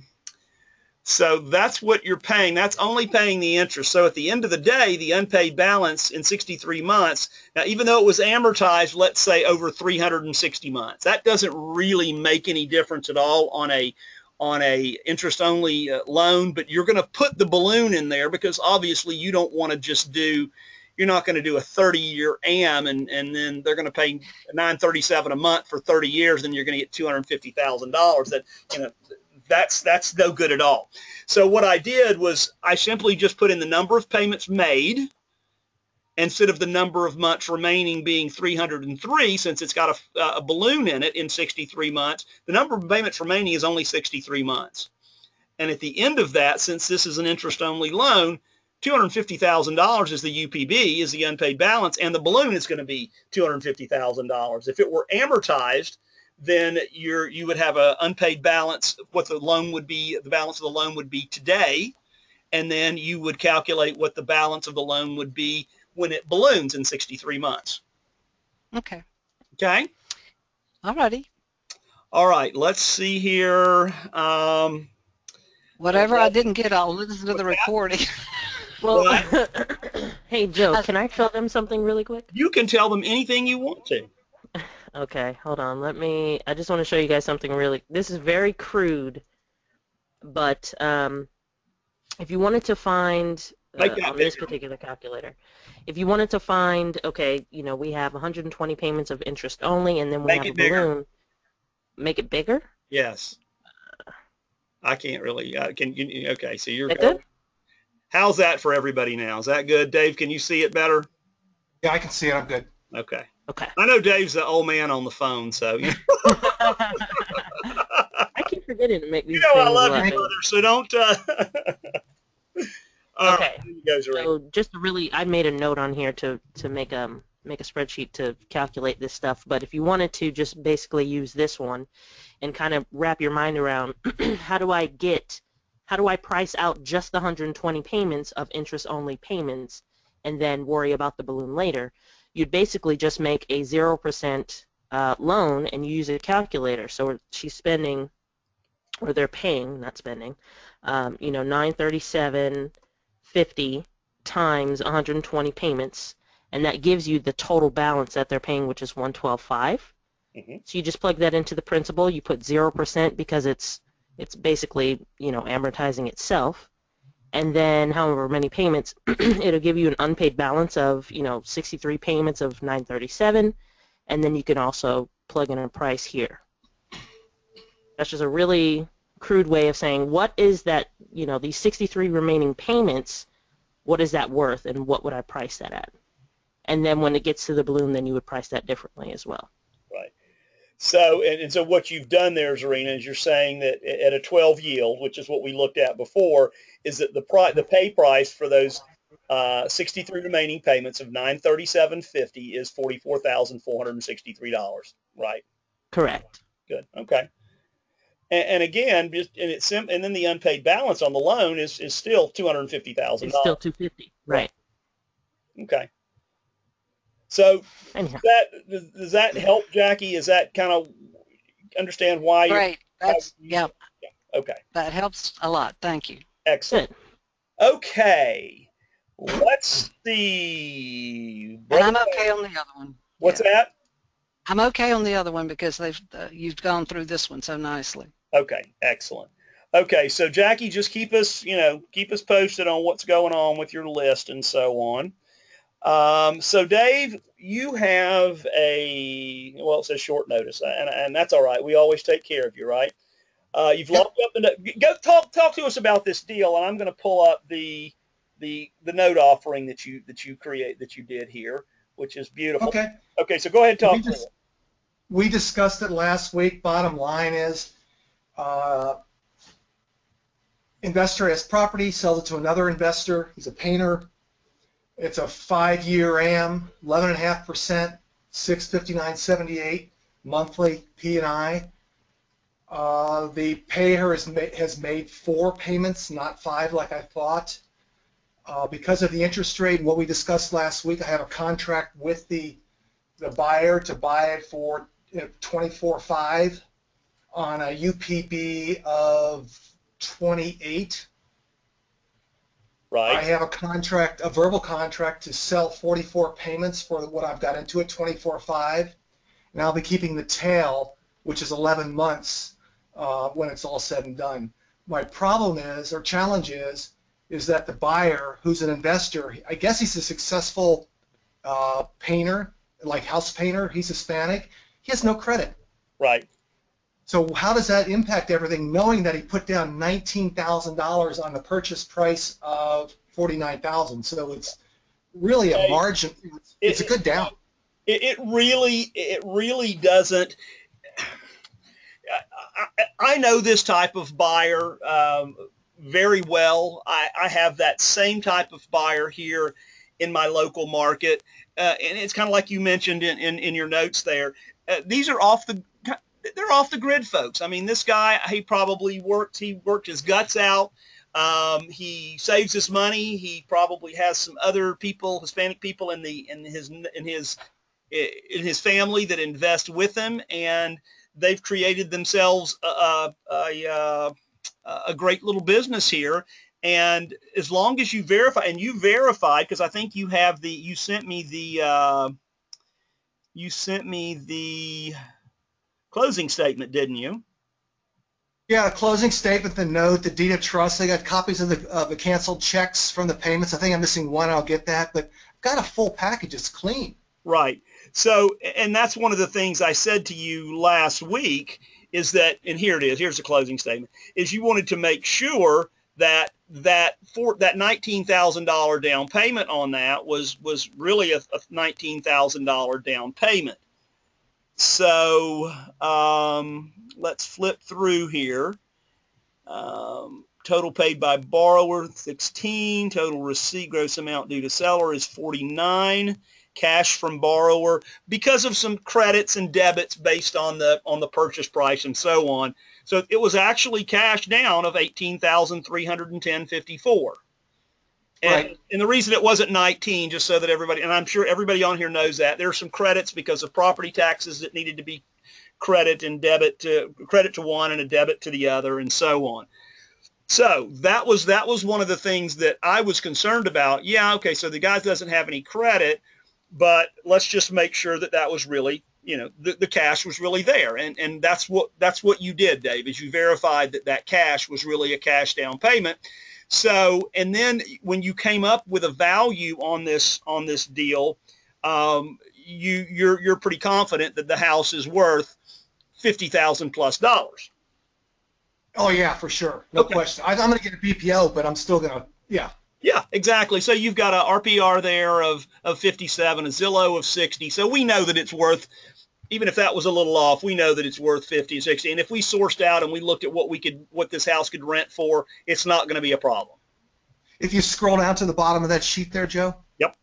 so that's what you're paying. That's only paying the interest. So at the end of the day, the unpaid balance in sixty-three months. Now, even though it was amortized, let's say over three hundred sixty months, that doesn't really make any difference at all on a on a interest only uh, loan. But you're going to put the balloon in there because obviously you don't want to just do. You're not going to do a thirty year A M and, and then they're going to pay nine thirty-seven a month for thirty years, and you're going to get two hundred fifty thousand dollars. That you know, that's that's no good at all. So what I did was I simply just put in the number of payments made instead of the number of months remaining being three hundred three, since it's got a, a balloon in it in sixty-three months. The number of payments remaining is only sixty-three months. And at the end of that, since this is an interest-only loan, two hundred fifty thousand dollars is the U P B, is the unpaid balance, and the balloon is going to be two hundred fifty thousand dollars. If it were amortized, then you're, you would have an unpaid balance, what the loan would be, the balance of the loan would be today, and then you would calculate what the balance of the loan would be when it balloons in sixty-three months. Okay. Okay? All righty. All right, let's see here. Um, Whatever I didn't get, I'll listen to the recording. Well, What? hey Joe, I- can I tell them something really quick? you can tell them anything you want to. Okay, hold on. Let me. I just want to show you guys something really. This is very crude, but um, if you wanted to find uh, Make that on this bigger. particular calculator, if you wanted to find, okay, you know, we have one hundred twenty payments of interest only, and then we Make have it a bigger. balloon. Make it bigger. Yes. I can't really. Uh, can you? Okay, so you're That good? How's that for everybody now? Is that good, Dave? Can you see it better? Yeah, I can see it. I'm good. Okay. Okay. I know Dave's the old man on the phone, so you I keep forgetting to make these know I things love a lot you, bigger. brother. So don't. Uh... All Okay. right, here you go, Zareen. So just to really, I made a note on here to to make a make a spreadsheet to calculate this stuff. But if you wanted to just basically use this one and kind of wrap your mind around how do I get, how do I price out just the one hundred twenty payments of interest-only payments and then worry about the balloon later, you'd basically just make a zero percent uh, loan and use a calculator. So she's spending, or they're paying, not spending, um, you know, nine thirty-seven fifty times one hundred twenty payments, and that gives you the total balance that they're paying, which is one twelve five. Mhm. So you just plug that into the principal. You put zero percent because it's it's basically, you know, amortizing itself. And then however many payments, it'll give you an unpaid balance of, you know, sixty-three payments of nine thirty-seven, and then you can also plug in a price here. That's just a really crude way of saying what is that, you know, these sixty-three remaining payments, what is that worth and what would I price that at? And then when it gets to the balloon, then you would price that differently as well. Right. So, and, and so what you've done there, Zarina, is you're saying that at a twelve yield, which is what we looked at before, is that the pri- the pay price for those uh, sixty-three remaining payments of nine thirty-seven fifty is forty-four thousand four hundred sixty-three dollars. Right. Correct. Good. Okay. And, and again, just and it's sim- and then the unpaid balance on the loan is is still two hundred fifty thousand It's still dollars. two hundred fifty dollars. Right. Okay. So Anyhow. that does, does that help, Jackie? Is that kind of understand why you're Great. how That's, you use yeah, it? Yeah. Okay. that helps a lot. Thank you. Excellent. Good. Okay. Let's see. And Brother I'm Dave, okay on the other one. what's Yeah. that? I'm okay on the other one because they've uh, you've gone through this one so nicely. Okay. Excellent. Okay. So Jackie, just keep us, you know, keep us posted on what's going on with your list and so on. Um, so Dave, you have a, well, it says short notice, and, and that's all right. We always take care of you, right? Uh, you've Yep. locked up the note. Go talk talk to us about this deal, and I'm going to pull up the the the note offering that you that you create that you did here, which is beautiful. Okay. Okay, so go ahead and talk We through just it. we discussed it last week. Bottom line is, uh, investor has property, sells it to another investor. He's a painter. It's a five-year A M, eleven and a half percent, six fifty-nine seventy-eight monthly P and I. Uh, the payer has made, has made four payments, not five like I thought. Uh, because of the interest rate and what we discussed last week, I have a contract with the the buyer to buy it for twenty-four five on a U P B of twenty-eight. I Right. have a contract, a verbal contract to sell forty-four payments for what I've got into it, twenty-four five, and I'll be keeping the tail, which is eleven months uh, when it's all said and done. My problem is, or challenge is, is that the buyer, who's an investor, I guess he's a successful uh, painter, like house painter, he's Hispanic, he has no credit. Right. So how does that impact everything, knowing that he put down nineteen thousand dollars on the purchase price of forty-nine thousand dollars? So it's really a Hey, margin. It's, it, it's a good down. it it really it really doesn't. I, I, I know this type of buyer um, very well. I, I have that same type of buyer here in my local market, uh, and it's kind of like you mentioned in, in, in your notes there. Uh, these are off the they're off the grid folks. I mean, this guy, he probably worked he worked his guts out. Um, he saves his money. He probably has some other people, Hispanic people in the in his in his in his family that invest with him, and they've created themselves a, a, a, a great little business here. And as long as you verify, and you verified, because I think you have the, you sent me the, uh, you sent me the closing statement, didn't you? Yeah, closing statement, the note, the deed of trust. I got copies of the of the canceled checks from the payments. I think I'm missing one. I'll get that, but I've got a full package. It's clean. Right. So, and that's one of the things I said to you last week is that, and here it is, here's the closing statement, is you wanted to make sure that that for that nineteen thousand dollars down payment on that was, was really a, a nineteen thousand dollars down payment. So um, let's flip through here. Um, total paid by borrower, sixteen. Total receipt gross amount due to seller is forty-nine. Cash from borrower because of some credits and debits based on the on the purchase price and so on. So it was actually cash down of eighteen thousand three hundred ten dollars and fifty-four cents. Right. And, and the reason it wasn't nineteen, just so that everybody, and I'm sure everybody on here knows that, there are some credits because of property taxes that needed to be credit and debit to credit to one and a debit to the other and so on. So that was that was one of the things that I was concerned about. Yeah, okay, so the guy doesn't have any credit, but let's just make sure that that was really, you know, the, the cash was really there. And and that's what that's what you did, Dave, is you verified that that cash was really a cash down payment. So, and then when you came up with a value on this on this deal, um, you you're you're pretty confident that the house is worth fifty thousand plus dollars. Oh yeah, for sure, no Okay. question. I, I'm going to get a B P O, but I'm still going to, yeah. Yeah, exactly. So you've got a R P R there of of fifty-seven, a Zillow of sixty. So we know that it's worth, even if that was a little off, we know that it's worth fifty, sixty. And if we sourced out and we looked at what we could, what this house could rent for, it's not going to be a problem. If you scroll down to the bottom of that sheet there, Joe. Yep.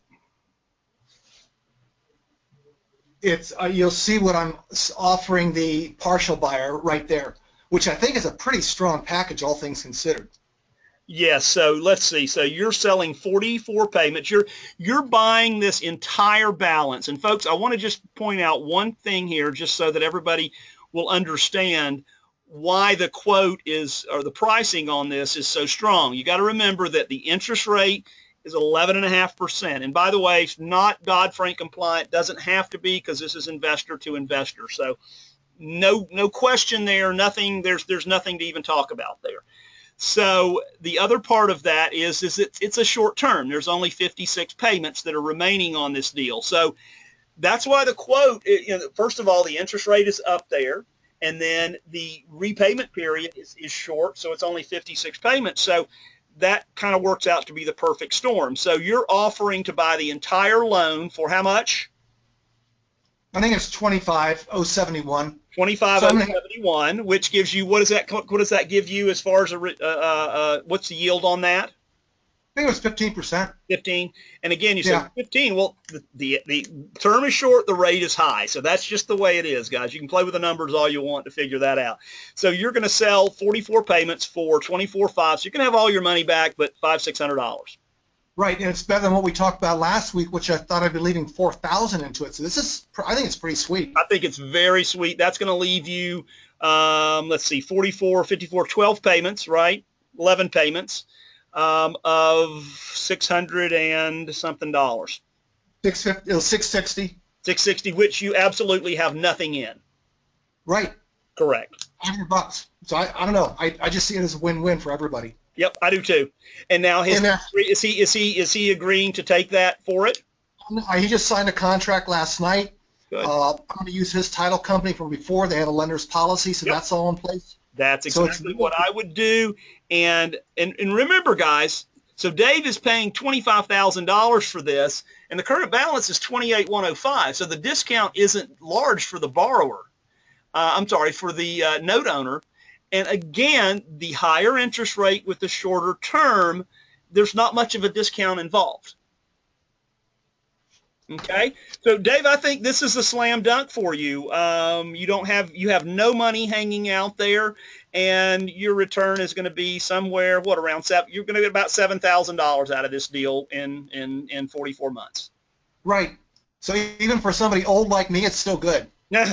It's uh, you'll see what I'm s- offering the partial buyer right there, which I think is a pretty strong package, all things considered. Yes. So let's see. So you're selling forty-four payments. You're you're buying this entire balance. And folks, I want to just point out one thing here, just so that everybody will understand why the quote is, or the pricing on this is so strong. You got to remember that the interest rate is eleven and a half percent. And by the way, it's not Dodd-Frank compliant. Doesn't have to be, because this is investor to investor. So no no question there. Nothing. There's there's nothing to even talk about there. So the other part of that is, is it, it's a short term. There's only fifty-six payments that are remaining on this deal. So that's why the quote, it, you know, first of all, the interest rate is up there, and then the repayment period is, is short, so it's only fifty-six payments. So that kind of works out to be the perfect storm. So you're offering to buy the entire loan for how much? I think it's twenty-five oh seventy-one. twenty-five So oh I'm gonna, seventy-one, which gives you, what does that what does that give you as far as a uh, uh, uh, what's the yield on that? I think it was fifteen percent. fifteen. And again, you Yeah. said fifteen. Well, the, the the term is short, the rate is high. So that's just the way it is, guys. You can play with the numbers all you want to figure that out. So you're going to sell forty-four payments for twenty-four five. So you can have all your money back, but five six hundred dollars. Right, and it's better than what we talked about last week, which I thought I'd be leaving four thousand into it. So this is, pr- I think it's pretty sweet. I think it's very sweet. That's going to leave you, um, let's see, forty-four, fifty-four, twelve payments, right? eleven payments um, of six hundred and something dollars. Six fifty, it was six sixty. six sixty, which you absolutely have nothing in. Right, Correct. one hundred bucks. So I, I don't know. I, I just see it as a win-win for everybody. Yep, I do too. And now his And, uh, is he is he is he agreeing to take that for it? I- He just signed a contract last night. Good. Uh, I'm going to use his title company from before. They had a lender's policy, so Yep. that's all in place. That's So it's- exactly what I would do. And and and remember, guys, so Dave is paying twenty-five thousand dollars for this, and the current balance is twenty-eight thousand one hundred five. So the discount isn't large for the borrower. Uh, I'm sorry, for the uh, note owner. And again, the higher interest rate with the shorter term, there's not much of a discount involved. Okay, so Dave, I think this is a slam dunk for you. Um, you don't have you have no money hanging out there, and your return is going to be somewhere what around seven. You're going to get about seven thousand dollars out of this deal in in in forty-four months. Right. So even for somebody old like me, it's still good.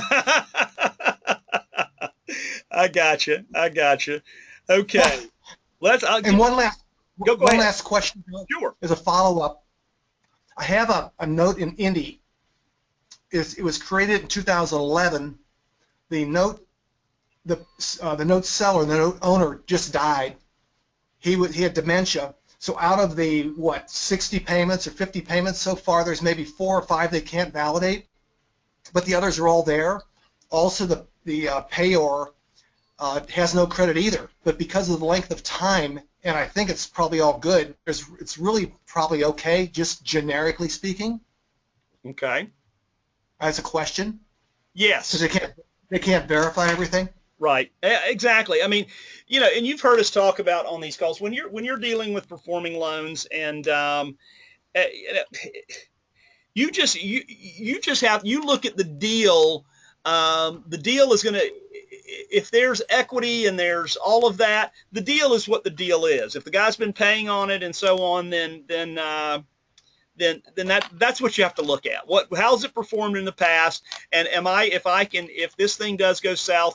I got you. I got you. Okay, let's. I'll, And one last, Go- go one ahead. last question sure. as a follow-up. I have a, a note in Indy. It's, it was created in two thousand eleven. The note, the uh, the note seller, the note owner just died. He would he had dementia. So out of the what sixty payments or fifty payments so far, there's maybe four or five they can't validate, but the others are all there. Also, the the uh, payor uh, has no credit either. But because of the length of time, and I think it's probably all good, it's, it's really probably okay, just generically speaking, Okay. as a question, Yes. because they can't they can't verify everything. Right. E- Exactly. I mean, you know, and you've heard us talk about on these calls when you're when you're dealing with performing loans, and um, eh, you know, you just you you just have you look at the deal. Um, the deal is going to, if there's equity and there's all of that, the deal is what the deal is. If the guy's been paying on it and so on, then then uh, then then that that's what you have to look at. What how's it performed in the past, and am I if I can if this thing does go south,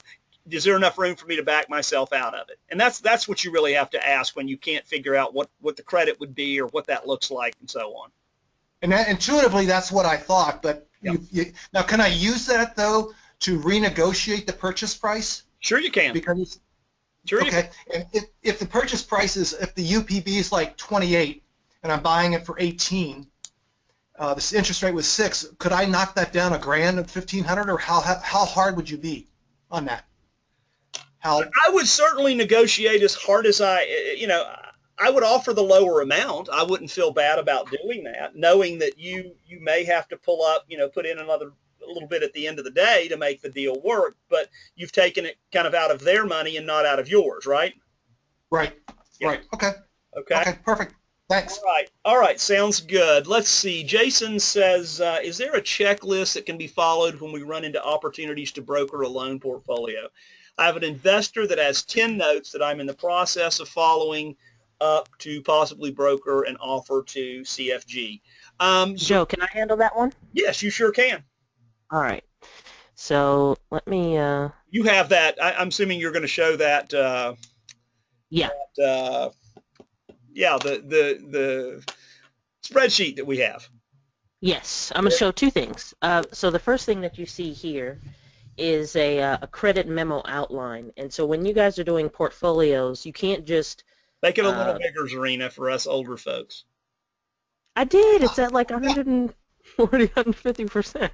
is there enough room for me to back myself out of it? And that's that's what you really have to ask when you can't figure out what, what the credit would be or what that looks like and so on. And that, intuitively, that's what I thought. But Yep. you, you, now, can I use that, though, to renegotiate the purchase price? Sure you can. Because it's, Sure you can. okay, and if, if the purchase price is, if the U P B is like twenty-eight and I'm buying it for eighteen, uh, this interest rate was six, could I knock that down a grand at fifteen hundred, or how, how how hard would you be on that? How? I would certainly negotiate as hard as I, you know, I would offer the lower amount. I wouldn't feel bad about doing that, knowing that you you may have to pull up, you know, put in another a little bit at the end of the day to make the deal work, but you've taken it kind of out of their money and not out of yours, right? Right. Yeah. Right. Okay. Okay. Okay. Perfect. Thanks. All right. All right. Sounds good. Let's see. Jason says, uh, is there a checklist that can be followed when we run into opportunities to broker a loan portfolio? I have an investor that has ten notes that I'm in the process of following up to possibly broker an offer to C F G. Um, so, Joe, can I handle that one? yes, you sure can. All right. So let me. Uh, You have that. I, I'm assuming you're going to show that. Uh, yeah. that uh, yeah, the the the spreadsheet that we have. Yes, I'm going to show two things. Uh, so the first thing that you see here is a, uh, a credit memo outline. And so when you guys are doing portfolios, you can't just... Make it a little uh, bigger, Zarina, for us older folks. I did. It's at like one hundred forty, one hundred fifty percent.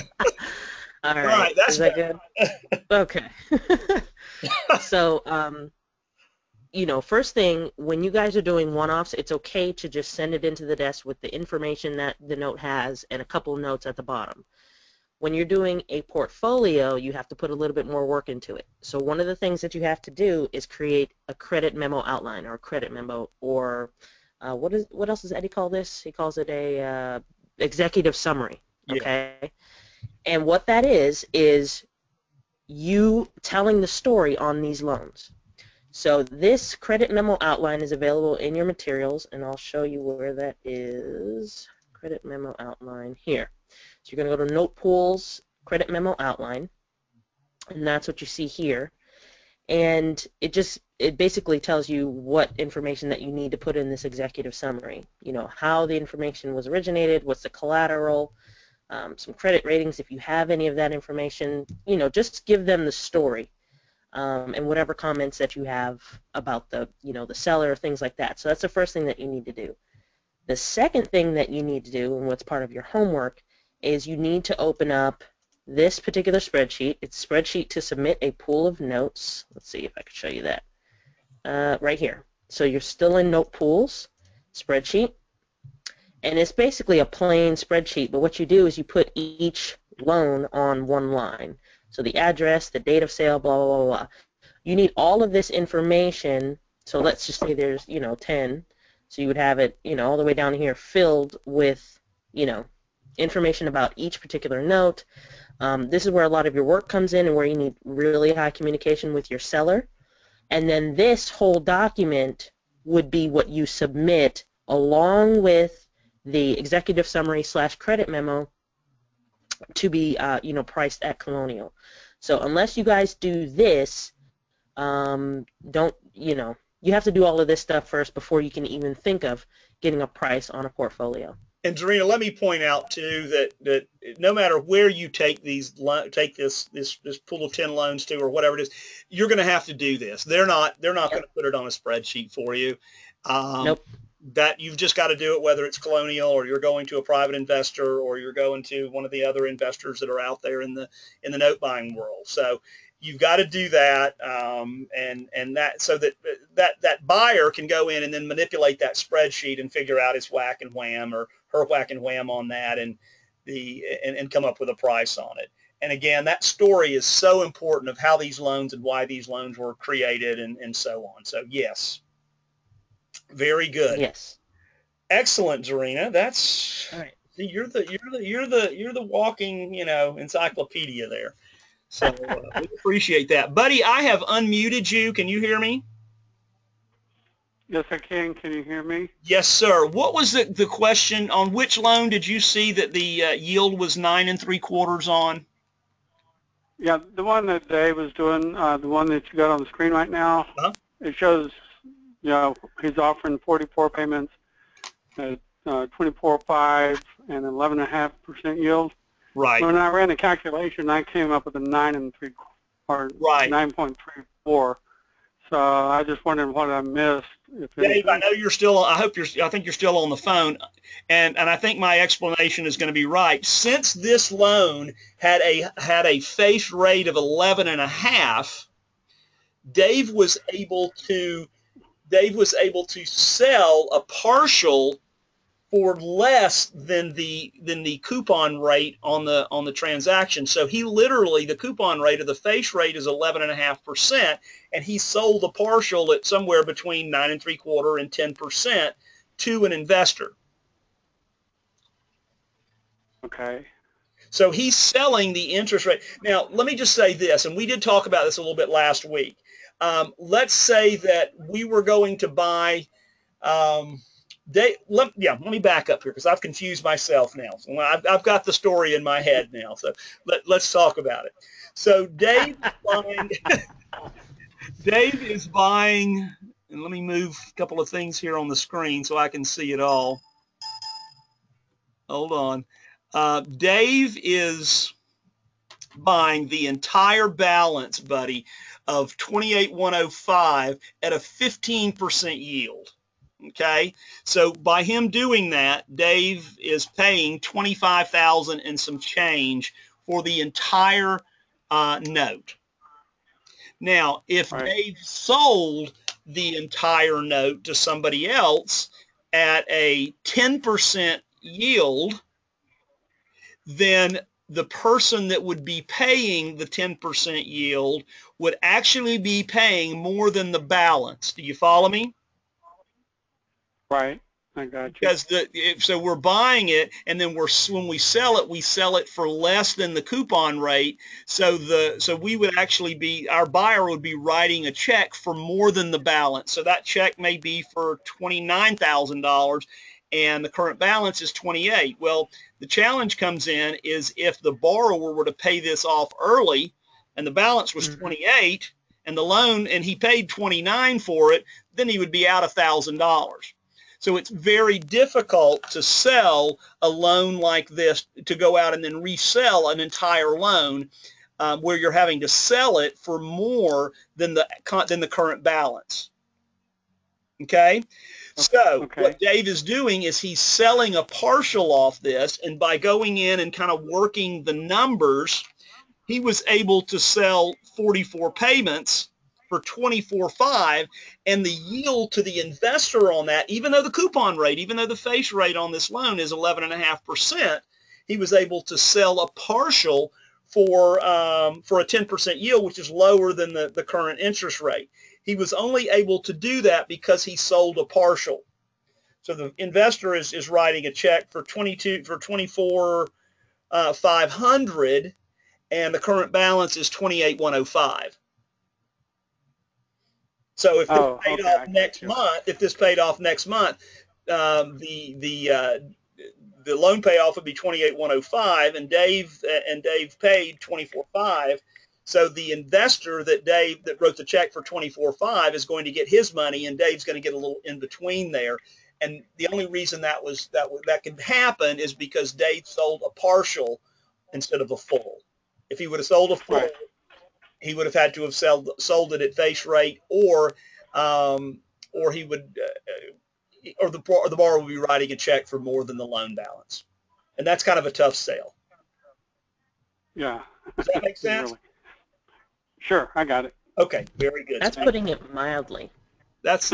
All right. Right, that's Is that better. good? Okay. So, um, you know, first thing, when you guys are doing one-offs, it's okay to just send it into the desk with the information that the note has and a couple of notes at the bottom. When you're doing a portfolio, you have to put a little bit more work into it. So one of the things that you have to do is create a credit memo outline or a credit memo, or uh, what is what else does Eddie call this? He calls it a uh, executive summary. Okay. Yeah. And what that is is you telling the story on these loans. So this credit memo outline is available in your materials, and I'll show you where that is. Credit memo outline here. So you're going to go to Note Pools, Credit Memo Outline, and that's what you see here. And it just, it basically tells you what information that you need to put in this executive summary. You know, how the information was originated, what's the collateral, um, some credit ratings if you have any of that information. You know, just give them the story. Um, and whatever comments that you have about the, you know, the seller, things like that. So that's the first thing that you need to do. The second thing that you need to do, and what's part of your homework, is you need to open up this particular spreadsheet. It's a spreadsheet to submit a pool of notes. Let's see if I can show you that. Uh, right here. So you're still in Note Pools, spreadsheet, and it's basically a plain spreadsheet, but what you do is you put each loan on one line. So the address, the date of sale, blah, blah, blah, blah. You need all of this information, so let's just say there's, you know, ten, so you would have it, you know, all the way down here filled with, you know, information about each particular note. Um, this is where a lot of your work comes in and where you need really high communication with your seller. And then this whole document would be what you submit along with the executive summary slash credit memo to be, uh, you know, priced at Colonial. So unless you guys do this, um, don't, you know, you have to do all of this stuff first before you can even think of getting a price on a portfolio. And Zarina, let me point out too that that no matter where you take these take this this this pool of ten loans to or whatever it is, you're going to have to do this. They're not they're not yep. going to put it on a spreadsheet for you. Um, nope. That you've just got to do it, whether it's Colonial or you're going to a private investor or you're going to one of the other investors that are out there in the in the note buying world. So you've got to do that, um, and and that so that that that buyer can go in and then manipulate that spreadsheet and figure out his whack and wham or her whack and wham on that, and the and, and come up with a price on it. And again, that story is so important of how these loans and why these loans were created and and so on. So yes, very good. Yes. Excellent, Zarina. That's all right. See, you're the you're the you're the you're the walking, you know, encyclopedia there. So uh, we appreciate that. Buddy, I have unmuted you. Can you hear me? Yes, I can. Can you hear me? Yes, sir. What was the, the question? On which loan did you see that the uh, yield was nine and three quarters on? Yeah, the one that Dave was doing, uh, the one that you got on the screen right now, Uh-huh. it shows, you know, he's offering forty-four payments at uh, twenty-four point five and eleven point five percent yield. Right. When I ran the calculation, I came up with a nine and three or Right. nine point three four. So I just wondered what I missed, if Dave, I anything. know you're still, I hope you're, I think you're still on the phone, and, and I think my explanation is going to be right. Since this loan had a, had a face rate of eleven and a half, Dave was able to, Dave was able to sell a partial for less than the than the coupon rate on the on the transaction. So he literally, the coupon rate of the face rate is eleven and a half percent, and he sold the partial at somewhere between nine and three quarter and ten percent to an investor. Okay. So he's selling the interest rate. Now, let me just say this, and we did talk about this a little bit last week. Um, let's say that we were going to buy. Um, They, let, yeah, let me back up here because I've confused myself now. So I've, I've got the story in my head now. So let, let's talk about it. So Dave is buying, Dave is buying, and let me move a couple of things here on the screen so I can see it all. Hold on. Uh, Dave is buying the entire balance, buddy, of twenty-eight one oh five at a fifteen percent yield. Okay, so by him doing that, Dave is paying twenty-five thousand dollars and some change for the entire uh, note. Now, if Right. Dave sold the entire note to somebody else at a ten percent yield, then the person that would be paying the ten percent yield would actually be paying more than the balance. Do you follow me? Right. I got you. Because the if, so we're buying it, and then we're when we sell it, we sell it for less than the coupon rate. So the so we would actually be, our buyer would be writing a check for more than the balance. So that check may be for twenty-nine thousand dollars, and the current balance is twenty-eight. Well, the challenge comes in is if the borrower were to pay this off early, and the balance was Mhm. twenty-eight, and the loan, and he paid twenty-nine for it, then he would be out a thousand dollars. So it's very difficult to sell a loan like this, to go out and then resell an entire loan um, where you're having to sell it for more than the than the current balance. Okay, so Okay. what Dave is doing is he's selling a partial off this, and by going in and kind of working the numbers, he was able to sell forty-four payments for twenty-four point five, and the yield to the investor on that, even though the coupon rate, even though the face rate on this loan is eleven and a half percent, he was able to sell a partial for um, for a ten percent yield, which is lower than the, the current interest rate. He was only able to do that because he sold a partial. So the investor is, is writing a check for twenty-two for twenty-four uh, five hundred, and the current balance is twenty-eight one oh five. So if this Oh, paid okay. off I got next you. month, if this paid off next month, um, the the uh, the loan payoff would be twenty-eight one oh five, and Dave and Dave paid twenty-four five. So the investor that Dave that wrote the check for twenty-four five is going to get his money, and Dave's going to get a little in between there. And the only reason that was that that could happen is because Dave sold a partial instead of a full. If he would have sold a full, Right. he would have had to have sold, sold it at face rate, or um, or he would, uh, or the or the borrower would be writing a check for more than the loan balance, and that's kind of a tough sale. Yeah. Does that make sense? Really. Sure. I got it. Okay, very good. That's putting it mildly. That's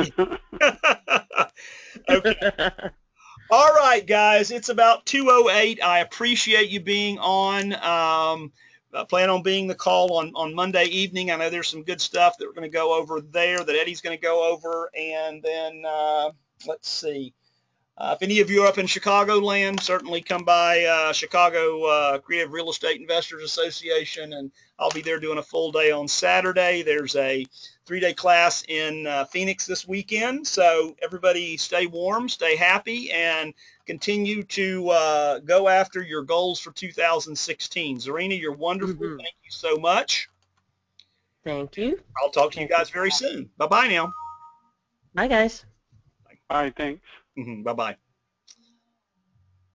okay. All right, guys, it's about two oh eight. I appreciate you being on. Um, I plan on being the call on, on Monday evening. I know there's some good stuff that we're going to go over there that Eddie's going to go over. And then uh, let's see. Uh, if any of you are up in Chicagoland, certainly come by uh, Chicago uh, Creative Real Estate Investors Association, and I'll be there doing a full day on Saturday. There's a three-day class in uh, Phoenix this weekend, so everybody stay warm, stay happy, and continue to uh, go after your goals for two thousand sixteen. Zarina, you're wonderful. Mm-hmm. Thank you so much. Thank you. I'll talk to you Thank you. guys very soon. Bye-bye now. Bye, guys. Bye, thanks. Mm-hmm. Bye-bye.